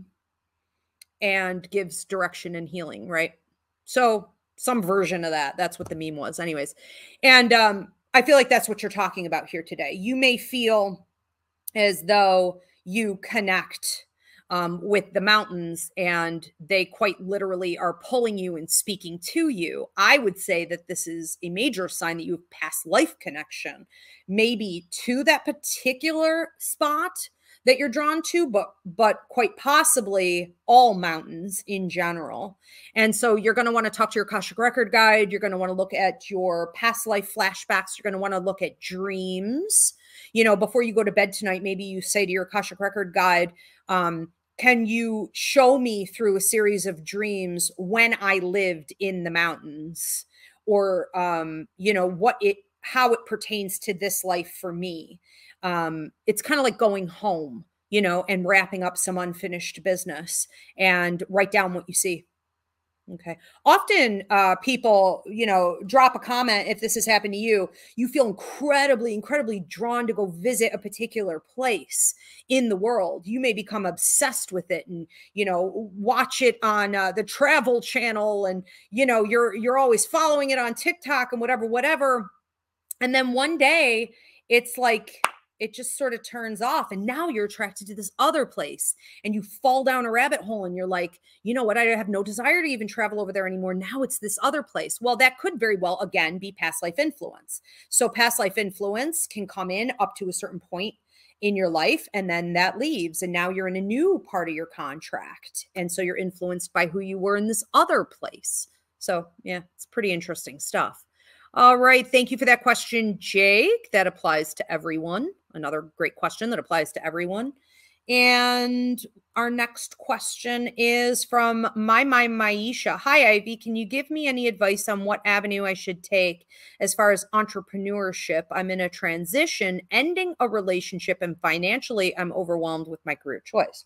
and gives direction and healing, right? So some version of that. That's what the meme was anyways. And um, I feel like that's what you're talking about here today. You may feel as though you connect um, with the mountains and they quite literally are pulling you and speaking to you. I would say that this is a major sign that you have past life connection, maybe to that particular spot that you're drawn to, but but quite possibly all mountains in general. And so you're going to want to talk to your Akashic Record guide. You're going to want to look at your past life flashbacks. You're going to want to look at dreams. You know, before you go to bed tonight, maybe you say to your Akashic Record guide, um, can you show me through a series of dreams when I lived in the mountains, or, um, you know, what it, how it pertains to this life for me. Um, it's kind of like going home, you know, and wrapping up some unfinished business, and write down what you see. Okay. Often uh, people, you know, drop a comment. If this has happened to you, you feel incredibly, incredibly drawn to go visit a particular place in the world. You may become obsessed with it and, you know, watch it on uh, the Travel Channel, and, you know, you're, you're always following it on TikTok and whatever, whatever. And then one day it's like, it just sort of turns off, and now you're attracted to this other place, and you fall down a rabbit hole, and you're like, you know what? I have no desire to even travel over there anymore. Now it's this other place. Well, that could very well, again, be past life influence. So past life influence can come in up to a certain point in your life, and then that leaves, and now you're in a new part of your contract. And so you're influenced by who you were in this other place. So yeah, it's pretty interesting stuff. All right. Thank you for that question, Jake. That applies to everyone. Another great question that applies to everyone. And our next question is from My My Maisha. Hi, Ivy. Can you give me any advice on what avenue I should take as far as entrepreneurship? I'm in a transition, ending a relationship, and financially I'm overwhelmed with my career choice.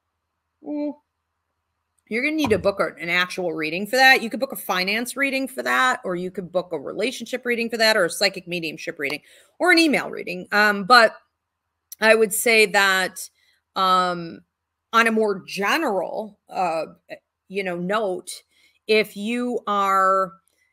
Mm. You're going to need to book an actual reading for that. You could book a finance reading for that, or you could book a relationship reading for that, or a psychic mediumship reading, or an email reading. Um, but I would say that um, on a more general, uh, you know, note, if you are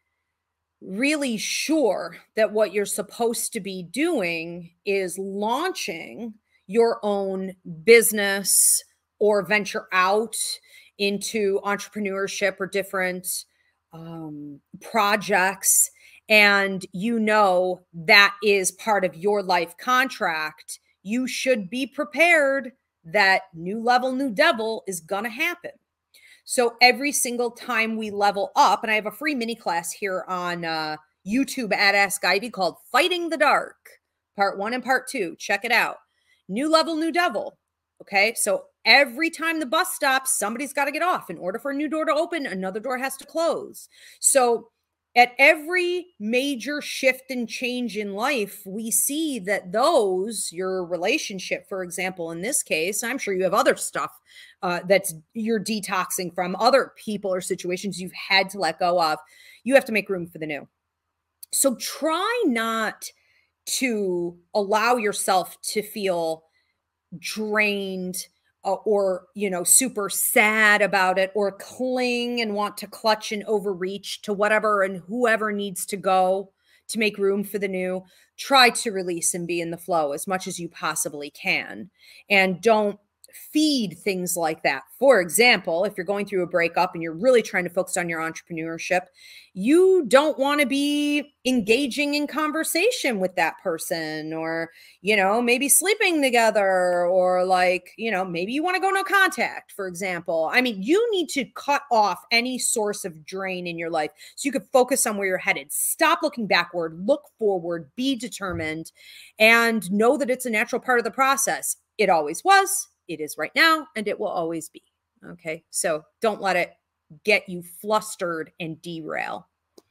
really sure that what you're supposed to be doing is launching your own business or venture out into entrepreneurship or different um, projects, and you know that is part of your life contract, you should be prepared that new level, new devil is going to happen. So every single time we level up, and I have a free mini class here on uh, YouTube at Ask Ivy called Fighting the Dark, part one and part two. Check it out. New level, new devil. Okay, so every time the bus stops, somebody's got to get off. In order for a new door to open, another door has to close. So at every major shift and change in life, we see that those, your relationship, for example, in this case, I'm sure you have other stuff uh, that's you're detoxing from, other people or situations you've had to let go of. You have to make room for the new. So try not to allow yourself to feel drained, uh, or, you know, super sad about it, or cling and want to clutch and overreach to whatever and whoever needs to go to make room for the new. Try to release and be in the flow as much as you possibly can. And don't feed things like that. For example, if you're going through a breakup and you're really trying to focus on your entrepreneurship, you don't want to be engaging in conversation with that person, or, you know, maybe sleeping together, or like, you know, maybe you want to go no contact, for example. I mean, you need to cut off any source of drain in your life so you can focus on where you're headed. Stop looking backward, look forward, be determined, and know that it's a natural part of the process. It always was. It is right now, and it will always be. Okay. So don't let it get you flustered and derail.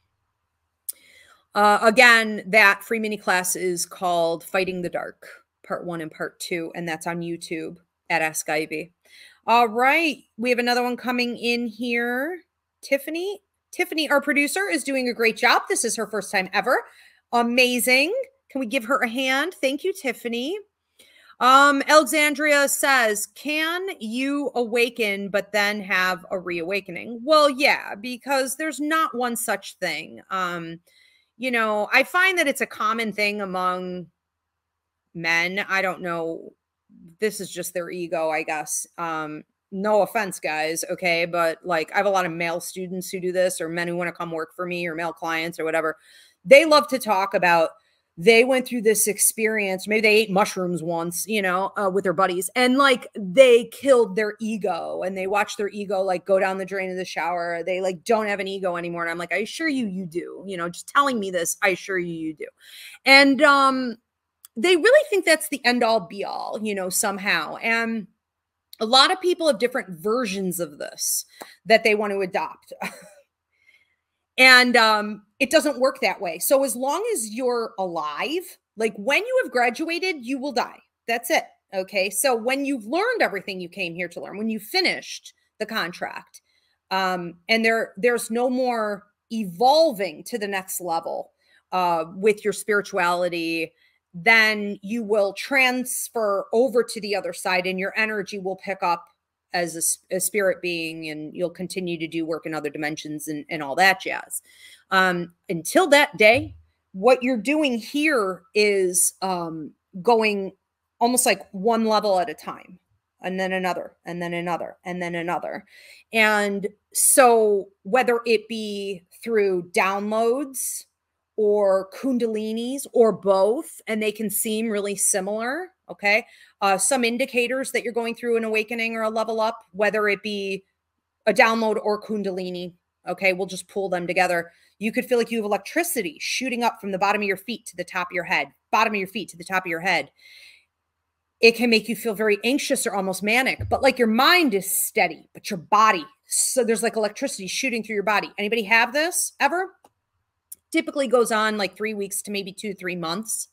Uh, again, that free mini class is called Fighting the Dark, part one and part two, and that's on YouTube at Ask Ivy. All right. We have another one coming in here. Tiffany. Tiffany, our producer, is doing a great job. This is her first time ever. Amazing. Can we give her a hand? Thank you, Tiffany. Um, Alexandria says, can you awaken but then have a reawakening? Well, yeah, because there's not one such thing. Um, you know, I find that it's a common thing among men. I don't know. This is just their ego, I guess. Um, no offense, guys. Okay. But like, I have a lot of male students who do this, or men who want to come work for me, or male clients or whatever. They love to talk about they went through this experience. Maybe they ate mushrooms once, you know, uh, with their buddies, and like they killed their ego, and they watched their ego like go down the drain of the shower. They like don't have an ego anymore. And I'm like, I assure you, you do. You know, just telling me this, I assure you, you do. And um, they really think that's the end all be all, you know, somehow. And a lot of people have different versions of this that they want to adopt. And um, it doesn't work that way. So as long as you're alive, like when you have graduated, you will die. That's it. Okay. So when you've learned everything you came here to learn, when you finished the contract, um, and there, there's no more evolving to the next level uh, with your spirituality, then you will transfer over to the other side, and your energy will pick up as a, a spirit being, and you'll continue to do work in other dimensions and, and all that jazz. Um, until that day, what you're doing here is um, going almost like one level at a time, and then another, and then another, and then another. And so whether it be through downloads or kundalinis or both, and they can seem really similar. Okay. Uh, some indicators that you're going through an awakening or a level up, whether it be a download or kundalini. Okay. We'll just pull them together. You could feel like you have electricity shooting up from the bottom of your feet to the top of your head, bottom of your feet to the top of your head. It can make you feel very anxious or almost manic, but like your mind is steady, but your body. So there's like electricity shooting through your body. Anybody have this ever? Typically goes on like three weeks to maybe two, three months.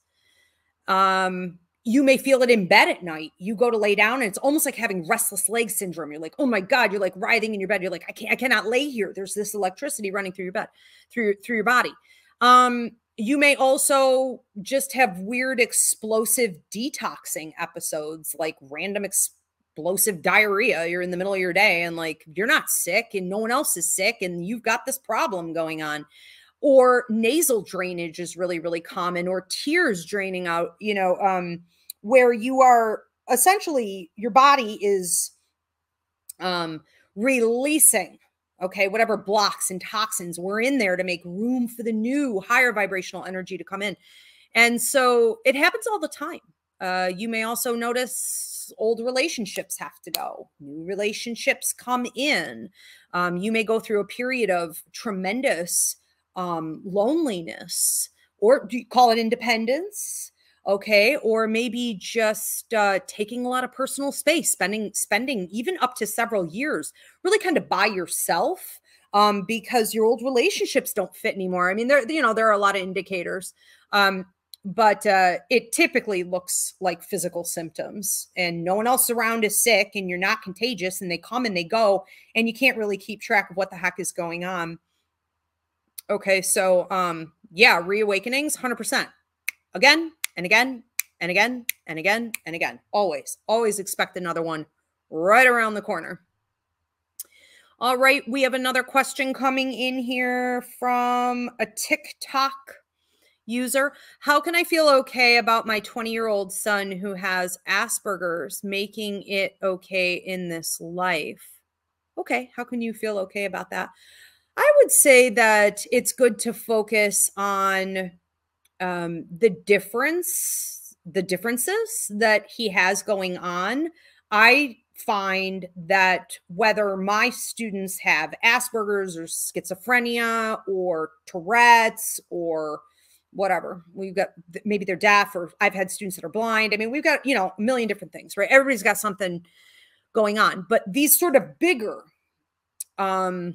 Um, you may feel it in bed at night. You go to lay down and it's almost like having restless leg syndrome. You're like, oh my God, you're like writhing in your bed. You're like, I can't, I cannot lay here. There's this electricity running through your bed, through, through your body. Um, you may also just have weird explosive detoxing episodes, like random explosive diarrhea. You're in the middle of your day and like, you're not sick and no one else is sick and you've got this problem going on. Or nasal drainage is really, really common, or tears draining out, you know, um, where you are essentially, your body is um, releasing, okay, whatever blocks and toxins were in there to make room for the new higher vibrational energy to come in. And so it happens all the time. Uh, you may also notice old relationships have to go. New relationships come in. Um, you may go through a period of tremendous um, loneliness, or do you call it independence? Okay. Or maybe just uh, taking a lot of personal space, spending, spending even up to several years, really kind of by yourself. um, because your old relationships don't fit anymore. I mean, there, you know, there are a lot of indicators. Um, but uh, it typically looks like physical symptoms, and no one else around is sick, and you're not contagious, and they come and they go, and you can't really keep track of what the heck is going on. Okay, so um, yeah, reawakenings, one hundred percent. Again and again and again and again and again. Always, always expect another one right around the corner. All right, we have another question coming in here from a TikTok user. How can I feel okay about my twenty-year-old son who has Asperger's, making it okay in this life? Okay, how can you feel okay about that? I would say that it's good to focus on um, the difference, the differences that he has going on. I find that whether my students have Asperger's or schizophrenia or Tourette's or whatever, we've got, maybe they're deaf, or I've had students that are blind. I mean, we've got, you know, a million different things, right? Everybody's got something going on, but these sort of bigger um,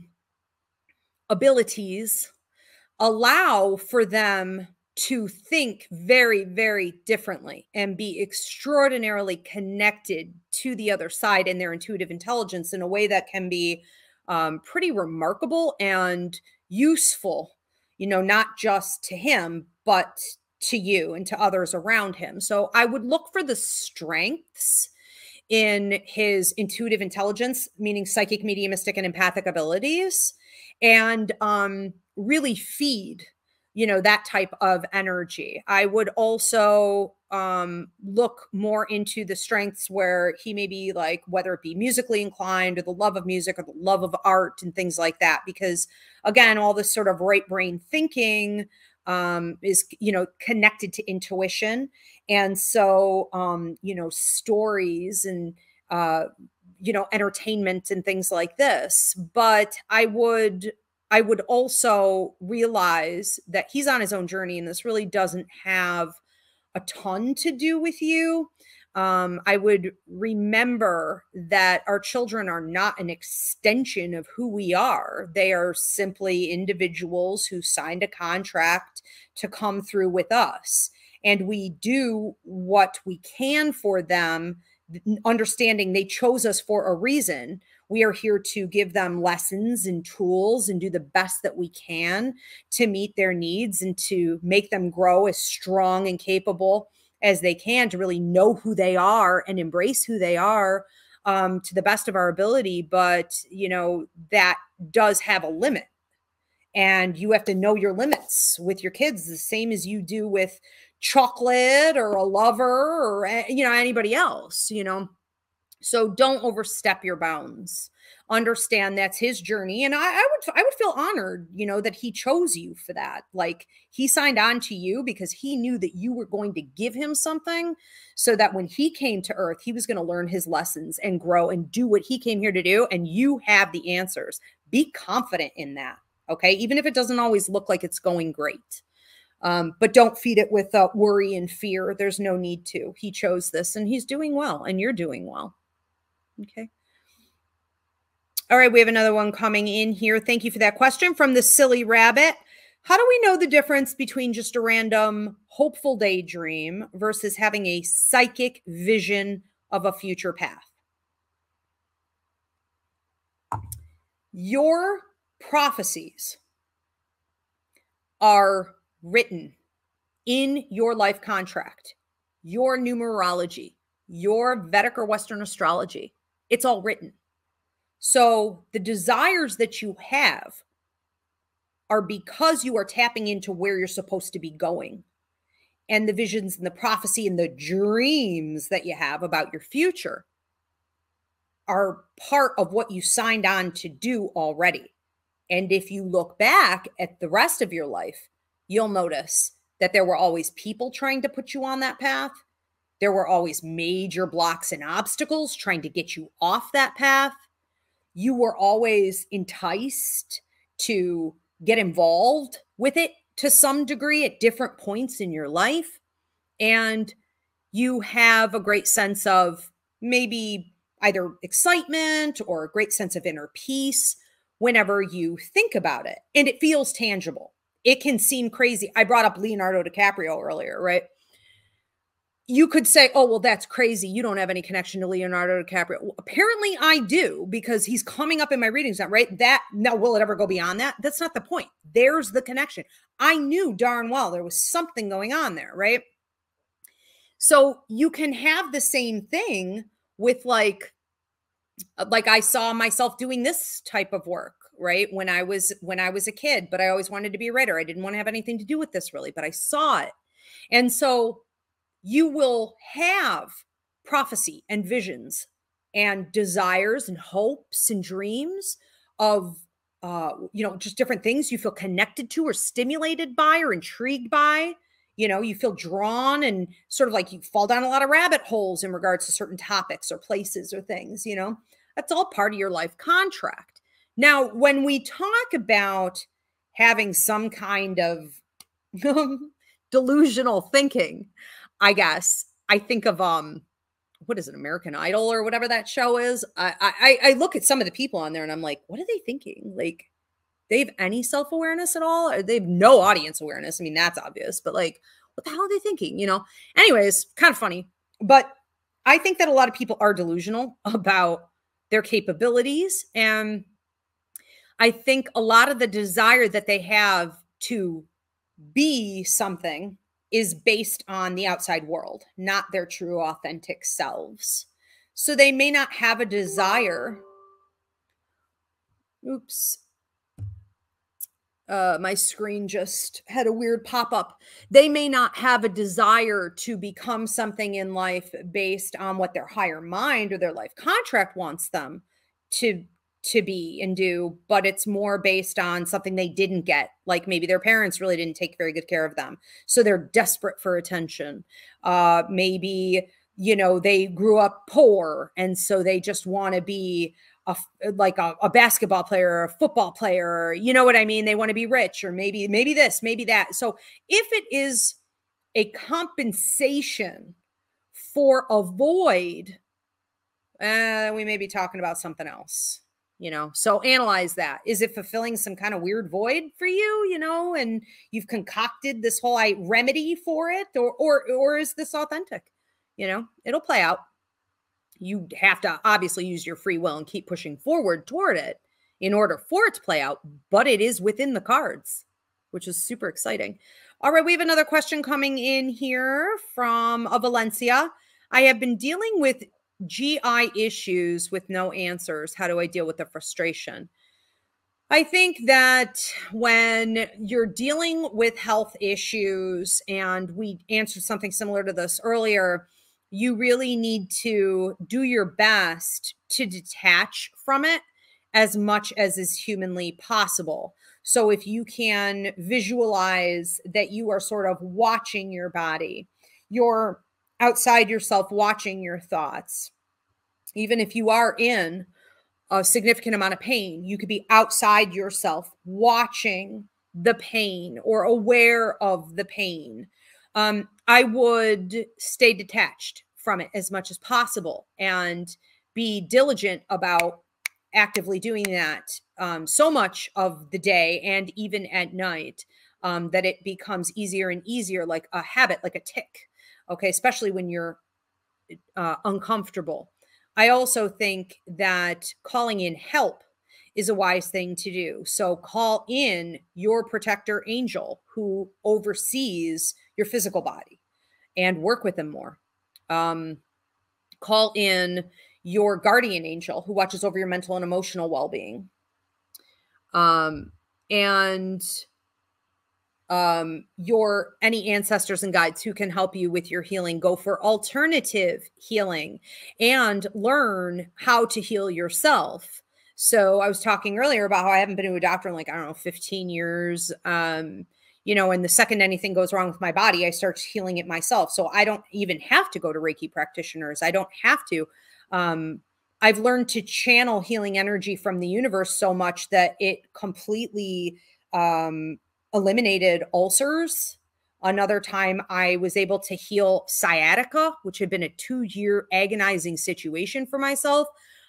abilities allow for them to think very, very differently and be extraordinarily connected to the other side and their intuitive intelligence in a way that can be um, pretty remarkable and useful, you know, not just to him, but to you and to others around him. So I would look for the strengths in his intuitive intelligence, meaning psychic, mediumistic, and empathic abilities, and um, really feed, you know, that type of energy. I would also um, look more into the strengths where he may be like, whether it be musically inclined or the love of music or the love of art and things like that. Because again, all this sort of right brain thinking um, is, you know, connected to intuition. And so, um, you know, stories and, uh, you know, entertainment and things like this. But I would I would also realize that he's on his own journey, and this really doesn't have a ton to do with you. Um, I would remember that our children are not an extension of who we are. They are simply individuals who signed a contract to come through with us. And we do what we can for them, understanding they chose us for a reason. We are here to give them lessons and tools and do the best that we can to meet their needs and to make them grow as strong and capable as they can, to really know who they are and embrace who they are um, to the best of our ability. But, you know, that does have a limit. And you have to know your limits with your kids, the same as you do with chocolate or a lover or, you know, anybody else, you know. So don't overstep your bounds. Understand that's his journey. And I, I would I would feel honored, you know, that he chose you for that. Like, he signed on to you because he knew that you were going to give him something, so that when he came to earth, he was going to learn his lessons and grow and do what he came here to do. And you have the answers. Be confident in that. Okay. Even if it doesn't always look like it's going great. Um, but don't feed it with uh, worry and fear. There's no need to. He chose this and he's doing well, and you're doing well. Okay. All right. We have another one coming in here. Thank you for that question from the Silly Rabbit. How do we know the difference between just a random hopeful daydream versus having a psychic vision of a future path? Your prophecies are written in your life contract, your numerology, your Vedic or Western astrology. It's all written. So the desires that you have are because you are tapping into where you're supposed to be going. And the visions and the prophecy and the dreams that you have about your future are part of what you signed on to do already. And if you look back at the rest of your life, you'll notice that there were always people trying to put you on that path. There were always major blocks and obstacles trying to get you off that path. You were always enticed to get involved with it to some degree at different points in your life. And you have a great sense of maybe either excitement or a great sense of inner peace whenever you think about it, and it feels tangible. It can seem crazy. I brought up Leonardo DiCaprio earlier, right? You could say, oh, well, that's crazy. You don't have any connection to Leonardo DiCaprio. Well, apparently I do, because he's coming up in my readings now, right? That, now, will it ever go beyond that? That's not the point. There's the connection. I knew darn well there was something going on there, right? So you can have the same thing with like, like I saw myself doing this type of work, right? When I was, when I was a kid, but I always wanted to be a writer. I didn't want to have anything to do with this really, but I saw it. And so you will have prophecy and visions and desires and hopes and dreams of, uh, you know, just different things you feel connected to or stimulated by or intrigued by. You know, you feel drawn and sort of like you fall down a lot of rabbit holes in regards to certain topics or places or things, you know, that's all part of your life contract. Now, when we talk about having some kind of delusional thinking, I guess I think of, um, what is it, American Idol or whatever that show is. I, I, I look at some of the people on there and I'm like, what are they thinking? Like, they have any self-awareness at all? Or they have no audience awareness. I mean, that's obvious, but like, what the hell are they thinking? You know, anyways, kind of funny, but I think that a lot of people are delusional about their capabilities. And I think a lot of the desire that they have to be something is based on the outside world, not their true authentic selves. So they may not have a desire. Oops. Uh, my screen just had a weird pop-up. They may not have a desire to become something in life based on what their higher mind or their life contract wants them to to be and do, but it's more based on something they didn't get. Like maybe their parents really didn't take very good care of them, so they're desperate for attention. Uh, maybe, you know, they grew up poor, and so they just want to be a, like a, a basketball player or a football player, you know what I mean? They want to be rich, or maybe, maybe this, maybe that. So if it is a compensation for a void, uh, we may be talking about something else. You know, so analyze that. Is it fulfilling some kind of weird void for you, you know, and you've concocted this whole I, remedy for it, or, or, or is this authentic? You know, it'll play out. You have to obviously use your free will and keep pushing forward toward it in order for it to play out, but it is within the cards, which is super exciting. All right. We have another question coming in here from uh, Valencia. I have been dealing with G I issues with no answers. How do I deal with the frustration? I think that when you're dealing with health issues, and we answered something similar to this earlier, you really need to do your best to detach from it as much as is humanly possible. So if you can visualize that you are sort of watching your body, you're outside yourself watching your thoughts. Even if you are in a significant amount of pain, you could be outside yourself watching the pain or aware of the pain. Um, I would stay detached from it as much as possible and be diligent about actively doing that um, so much of the day and even at night um, that it becomes easier and easier, like a habit, like a tick. Okay, especially when you're uh, uncomfortable. I also think that calling in help is a wise thing to do. So call in your protector angel who oversees your physical body and work with them more. Um, call in your guardian angel who watches over your mental and emotional well-being. Um, and um, your any ancestors and guides who can help you with your healing. Go for alternative healing and learn how to heal yourself. So I was talking earlier about how I haven't been to a doctor in like, I don't know, fifteen years. Um, you know, and the second anything goes wrong with my body, I start healing it myself. So I don't even have to go to Reiki practitioners. I don't have to. Um, I've learned to channel healing energy from the universe so much that it completely um, eliminated ulcers. Another time I was able to heal sciatica, which had been a two-year agonizing situation for myself.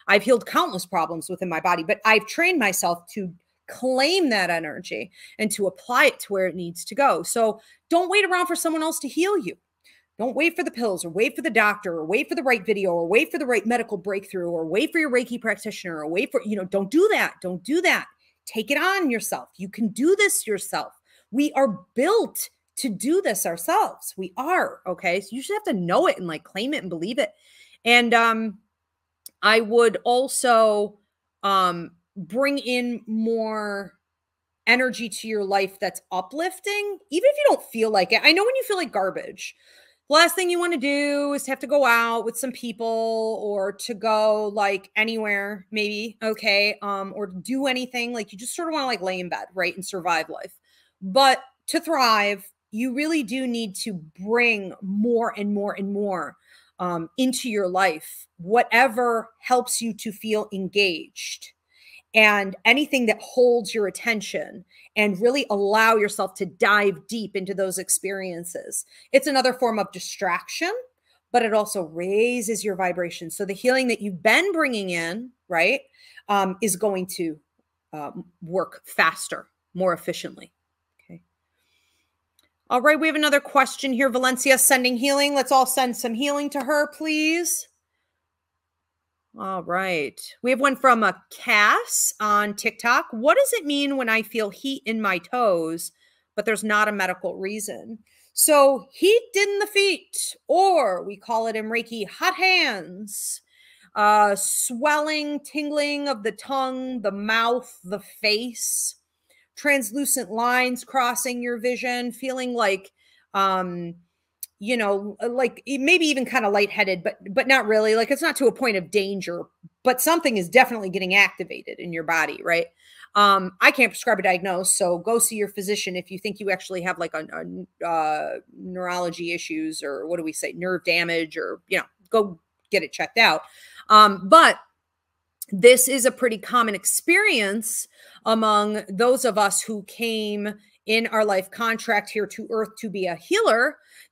I've healed countless problems within my body, but I've trained myself to claim that energy and to apply it to where it needs to go. So don't wait around for someone else to heal you. Don't wait for the pills or wait for the doctor or wait for the right video or wait for the right medical breakthrough or wait for your Reiki practitioner or wait for, you know, don't do that. Don't do that. Take it on yourself. You can do this yourself. We are built to do this ourselves. We are, okay? So you should have to know it and like claim it and believe it. And um, I would also um, bring in more energy to your life that's uplifting, even if you don't feel like it. I know when you feel like garbage, the last thing you want to do is to have to go out with some people or to go like anywhere, maybe, okay, um, or do anything. Like you just sort of want to like lay in bed, right, and survive life. But to thrive, you really do need to bring more and more and more um, into your life, whatever helps you to feel engaged. And anything that holds your attention and really allow yourself to dive deep into those experiences. It's another form of distraction, but it also raises your vibration. So the healing that you've been bringing in, right, um, is going to um, work faster, more efficiently. Okay. All right. We have another question here. Valencia sending healing. Let's all send some healing to her, please. All right. We have one from a Cass on TikTok. What does it mean when I feel heat in my toes, but there's not a medical reason? So heat in the feet, or we call it in Reiki, hot hands, uh, swelling, tingling of the tongue, the mouth, the face, translucent lines crossing your vision, feeling like, um, you know, like maybe even kind of lightheaded, but but not really. Like it's not to a point of danger, but something is definitely getting activated in your body, right? Um, I can't prescribe a diagnose, so go see your physician if you think you actually have like a, a uh, neurology issues or what do we say, nerve damage, or you know, go get it checked out. Um, but this is a pretty common experience among those of us who came in our life contract here to Earth to be a healer,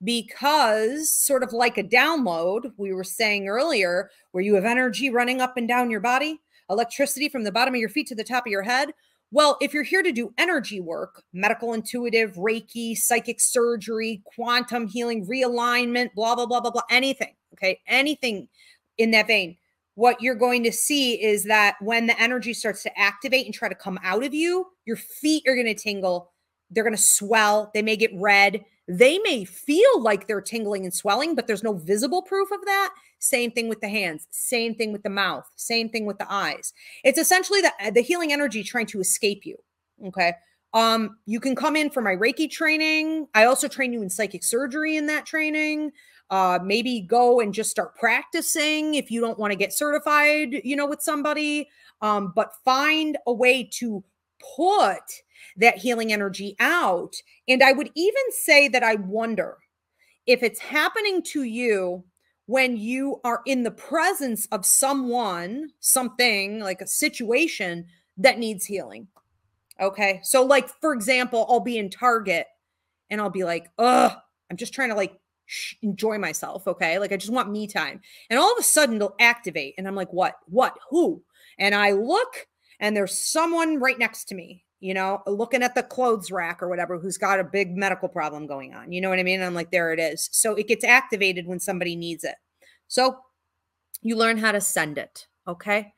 because sort of like a download, we were saying earlier, where you have energy running up and down your body, electricity from the bottom of your feet to the top of your head. Well, if you're here to do energy work, medical, intuitive, Reiki, psychic surgery, quantum healing, realignment, blah, blah, blah, blah, blah, anything, okay, anything in that vein, what you're going to see is that when the energy starts to activate and try to come out of you, your feet are going to tingle. They're going to swell. They may get red. They may feel like they're tingling and swelling, but there's no visible proof of that. Same thing with the hands. Same thing with the mouth. Same thing with the eyes. It's essentially the, the healing energy trying to escape you. Okay. Um, you can come in for my Reiki training. I also train you in psychic surgery in that training. Uh, maybe go and just start practicing if you don't want to get certified, you know, with somebody. Um, but find a way to put that healing energy out. And I would even say that I wonder if it's happening to you when you are in the presence of someone, something like a situation that needs healing. Okay. So like, for example, I'll be in Target and I'll be like, ugh, I'm just trying to like enjoy myself. Okay. Like I just want me time. And all of a sudden they'll activate. And I'm like, what, what, who? And I look and there's someone right next to me, you know, looking at the clothes rack or whatever, who's got a big medical problem going on. You know what I mean? And I'm like, there it is. So it gets activated when somebody needs it. So you learn how to send it. Okay.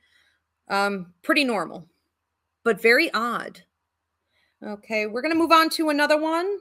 Um, pretty normal, but very odd. Okay. We're going to move on to another one.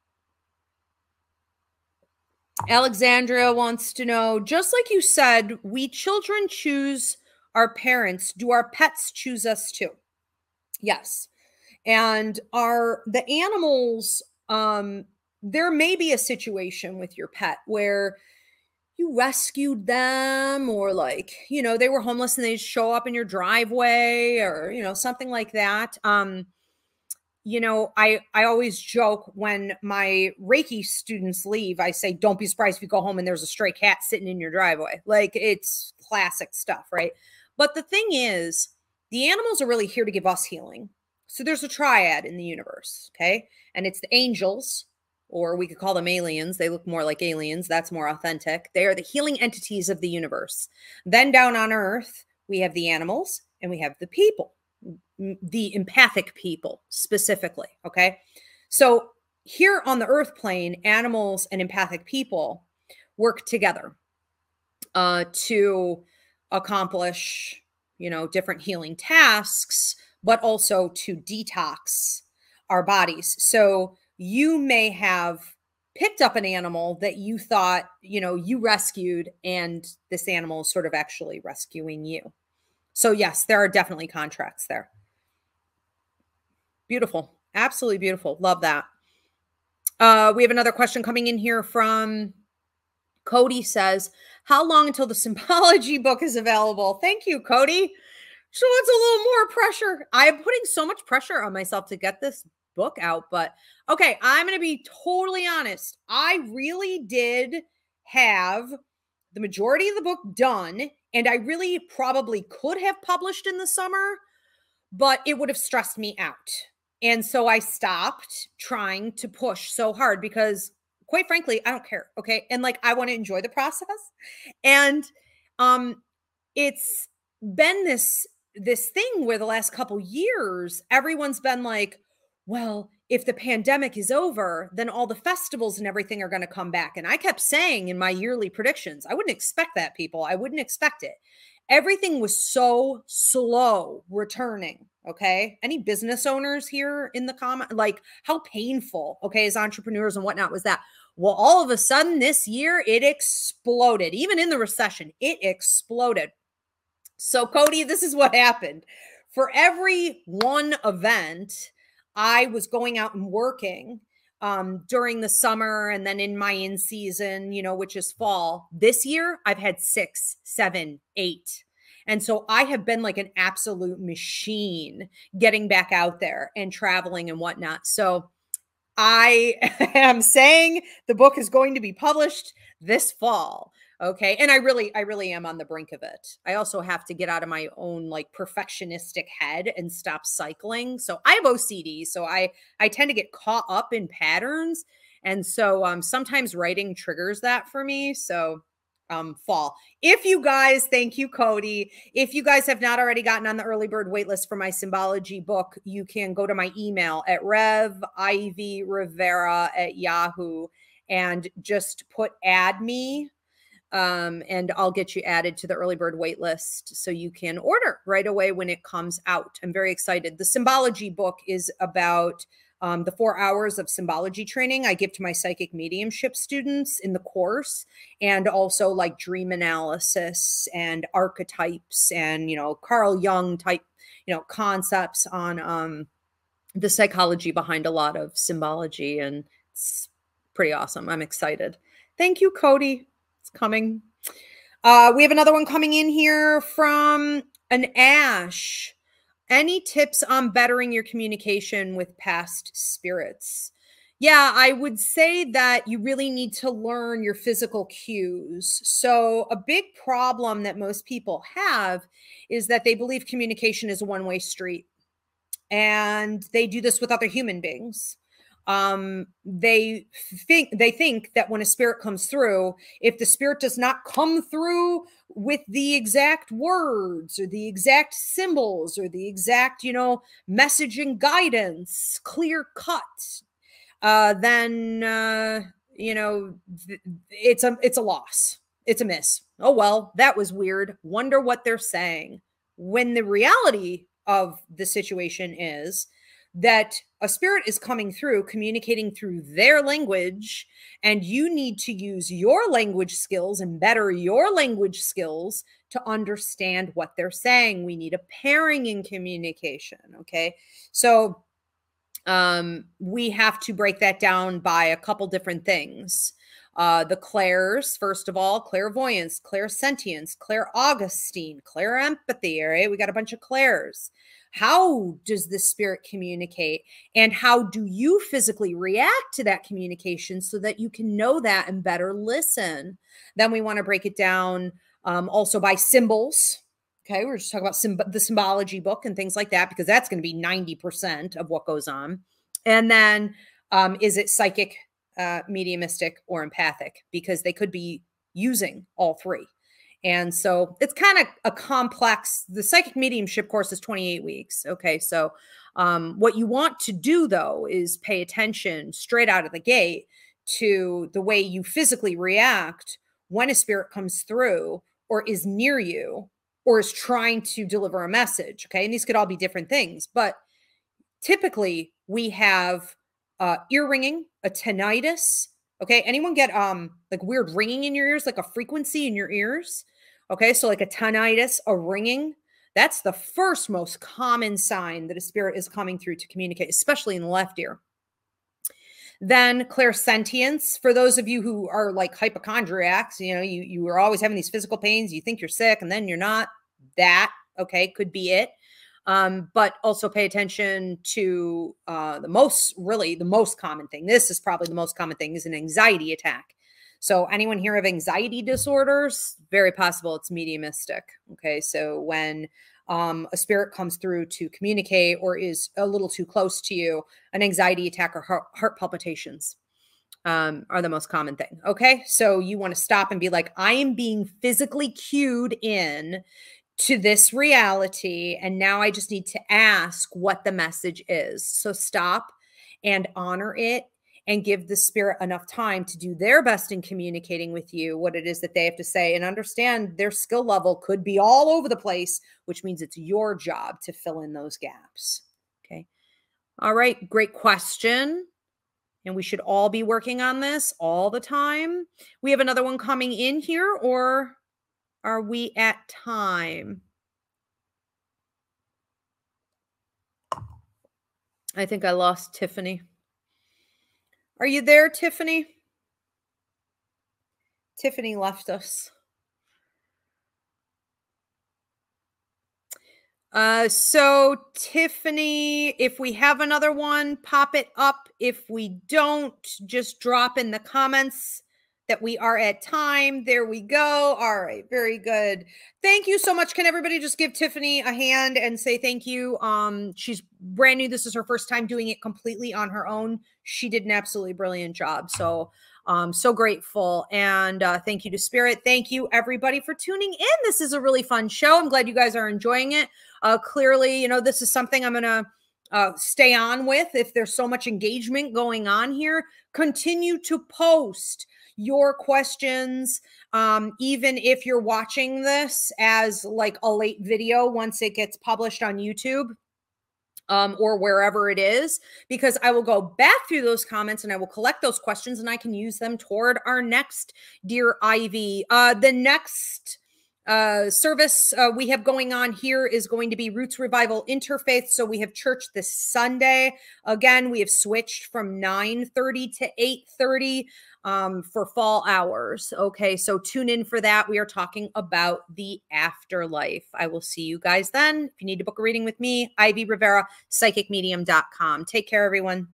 Alexandria wants to know, just like you said, we children choose our parents. Do our pets choose us too? Yes. And are the animals, um, there may be a situation with your pet where you rescued them, or like, you know, they were homeless and they show up in your driveway, or, you know, something like that. Um, you know, I, I always joke when my Reiki students leave, I say, don't be surprised if you go home and there's a stray cat sitting in your driveway. Like it's classic stuff, right? But the thing is, the animals are really here to give us healing. So there's a triad in the universe, okay? And it's the angels, or we could call them aliens. They look more like aliens. That's more authentic. They are the healing entities of the universe. Then down on Earth, we have the animals, and we have the people, the empathic people specifically. Okay. So here on the earth plane, animals and empathic people work together uh, to accomplish, you know, different healing tasks, but also to detox our bodies. So you may have picked up an animal that you thought, you know, you rescued, and this animal is sort of actually rescuing you. So yes, there are definitely contracts there. Beautiful. Absolutely beautiful. Love that. Uh, we have another question coming in here from Cody. Says, how long until the symbology book is available? Thank you, Cody. So it's a little more pressure. I'm putting so much pressure on myself to get this book out, but okay, I'm going to be totally honest. I really did have the majority of the book done, and I really probably could have published in the summer, but it would have stressed me out. And so I stopped trying to push so hard because, quite frankly, I don't care. Okay. And like, I want to enjoy the process. And um, it's been this, this thing where the last couple years, everyone's been like, well, if the pandemic is over, then all the festivals and everything are going to come back. And I kept saying in my yearly predictions, I wouldn't expect that, people. I wouldn't expect it. Everything was so slow returning. Okay. Any business owners here in the comment, like how painful, okay, as entrepreneurs and whatnot was that? Well, all of a sudden this year it exploded. Even in the recession, it exploded. So Cody, this is what happened. For every one event, I was going out and working um, during the summer and then in my in season, you know, which is fall. This year, I've had six, seven, eight. And so I have been like an absolute machine getting back out there and traveling and whatnot. So I am saying the book is going to be published this fall. Okay. And I really, I really am on the brink of it. I also have to get out of my own like perfectionistic head and stop cycling. So I have O C D. So I, I tend to get caught up in patterns. And so um, sometimes writing triggers that for me. So um, fall. If you guys, thank you, Cody. If you guys have not already gotten on the early bird waitlist for my symbology book, you can go to my email at rev ivy rivera at yahoo and just put add me. Um, and I'll get you added to the early bird waitlist so you can order right away when it comes out. I'm very excited. The symbology book is about um, the four hours of symbology training I give to my psychic mediumship students in the course, and also like dream analysis and archetypes and, you know, Carl Jung type, you know, concepts on um, the psychology behind a lot of symbology. And it's pretty awesome. I'm excited. Thank you, Cody. Coming. Uh, we have another one coming in here from an Ash. Any tips on bettering your communication with past spirits? Yeah, I would say that you really need to learn your physical cues. So a big problem that most people have is that they believe communication is a one-way street, and they do this with other human beings. Um, they think, they think that when a spirit comes through, if the spirit does not come through with the exact words or the exact symbols or the exact, you know, messaging guidance, clear cut, uh, then, uh, you know, it's a, it's a loss. It's a miss. Oh, well, that was weird. Wonder what they're saying. When the reality of the situation is that a spirit is coming through, communicating through their language, and you need to use your language skills and better your language skills to understand what they're saying. We need a pairing in communication. Okay. So um, we have to break that down by a couple different things. Uh, the clairs, first of all, clairvoyance, clairsentience, clairaugustine, clairempathy. All right. We got a bunch of clairs. How does the spirit communicate, and how do you physically react to that communication so that you can know that and better listen? Then we want to break it down um, also by symbols. Okay. We're just talking about symb the symbology book and things like that, because that's going to be ninety percent of what goes on. And then um, is it psychic, uh, mediumistic, or empathic? Because they could be using all three. And so it's kind of a complex, the psychic mediumship course is twenty-eight weeks. Okay. So um, what you want to do though, is pay attention straight out of the gate to the way you physically react when a spirit comes through or is near you or is trying to deliver a message. Okay. And these could all be different things, but typically we have uh, ear ringing, a tinnitus. Okay. Anyone get um like weird ringing in your ears, like a frequency in your ears? Okay. So like a tinnitus, a ringing, that's the first most common sign that a spirit is coming through to communicate, especially in the left ear. Then clairsentience, for those of you who are like hypochondriacs, you know, you, you are always having these physical pains, you think you're sick and then you're not. That, okay, could be it. Um, but also pay attention to uh, the most, really the most common thing. This is probably the most common thing, is an anxiety attack. So anyone here have anxiety disorders? Very possible it's mediumistic. Okay, so when um, a spirit comes through to communicate or is a little too close to you, an anxiety attack or heart, heart palpitations um, are the most common thing. Okay, so you want to stop and be like, I am being physically cued in to this reality, and now I just need to ask what the message is. So stop and honor it and give the spirit enough time to do their best in communicating with you what it is that they have to say, and understand their skill level could be all over the place, which means it's your job to fill in those gaps. Okay. All right. Great question. And we should all be working on this all the time. We have another one coming in here, or are we at time? I think I lost Tiffany. Are you there, Tiffany? Tiffany left us. Uh, so Tiffany, if we have another one, pop it up. If we don't, just drop in the comments that we are at time. There we go. All right. Very good. Thank you so much. Can everybody just give Tiffany a hand and say thank you? Um, she's brand new. This is her first time doing it completely on her own. She did an absolutely brilliant job. So um, so grateful. And uh, thank you to Spirit. Thank you everybody for tuning in. This is a really fun show. I'm glad you guys are enjoying it. Uh, clearly, you know, this is something I'm going to uh, stay on with. If there's so much engagement going on here, continue to post your questions. Um, even if you're watching this as like a late video, once it gets published on YouTube, um, or wherever it is, because I will go back through those comments and I will collect those questions and I can use them toward our next Dear Ivy. Uh, the next uh, service uh, we have going on here is going to be Roots Revival Interfaith. So we have church this Sunday. Again, we have switched from nine thirty to eight thirty um, for fall hours. Okay, so tune in for that. We are talking about the afterlife. I will see you guys then. If you need to book a reading with me, Ivy Rivera, psychic medium dot com. Take care, everyone.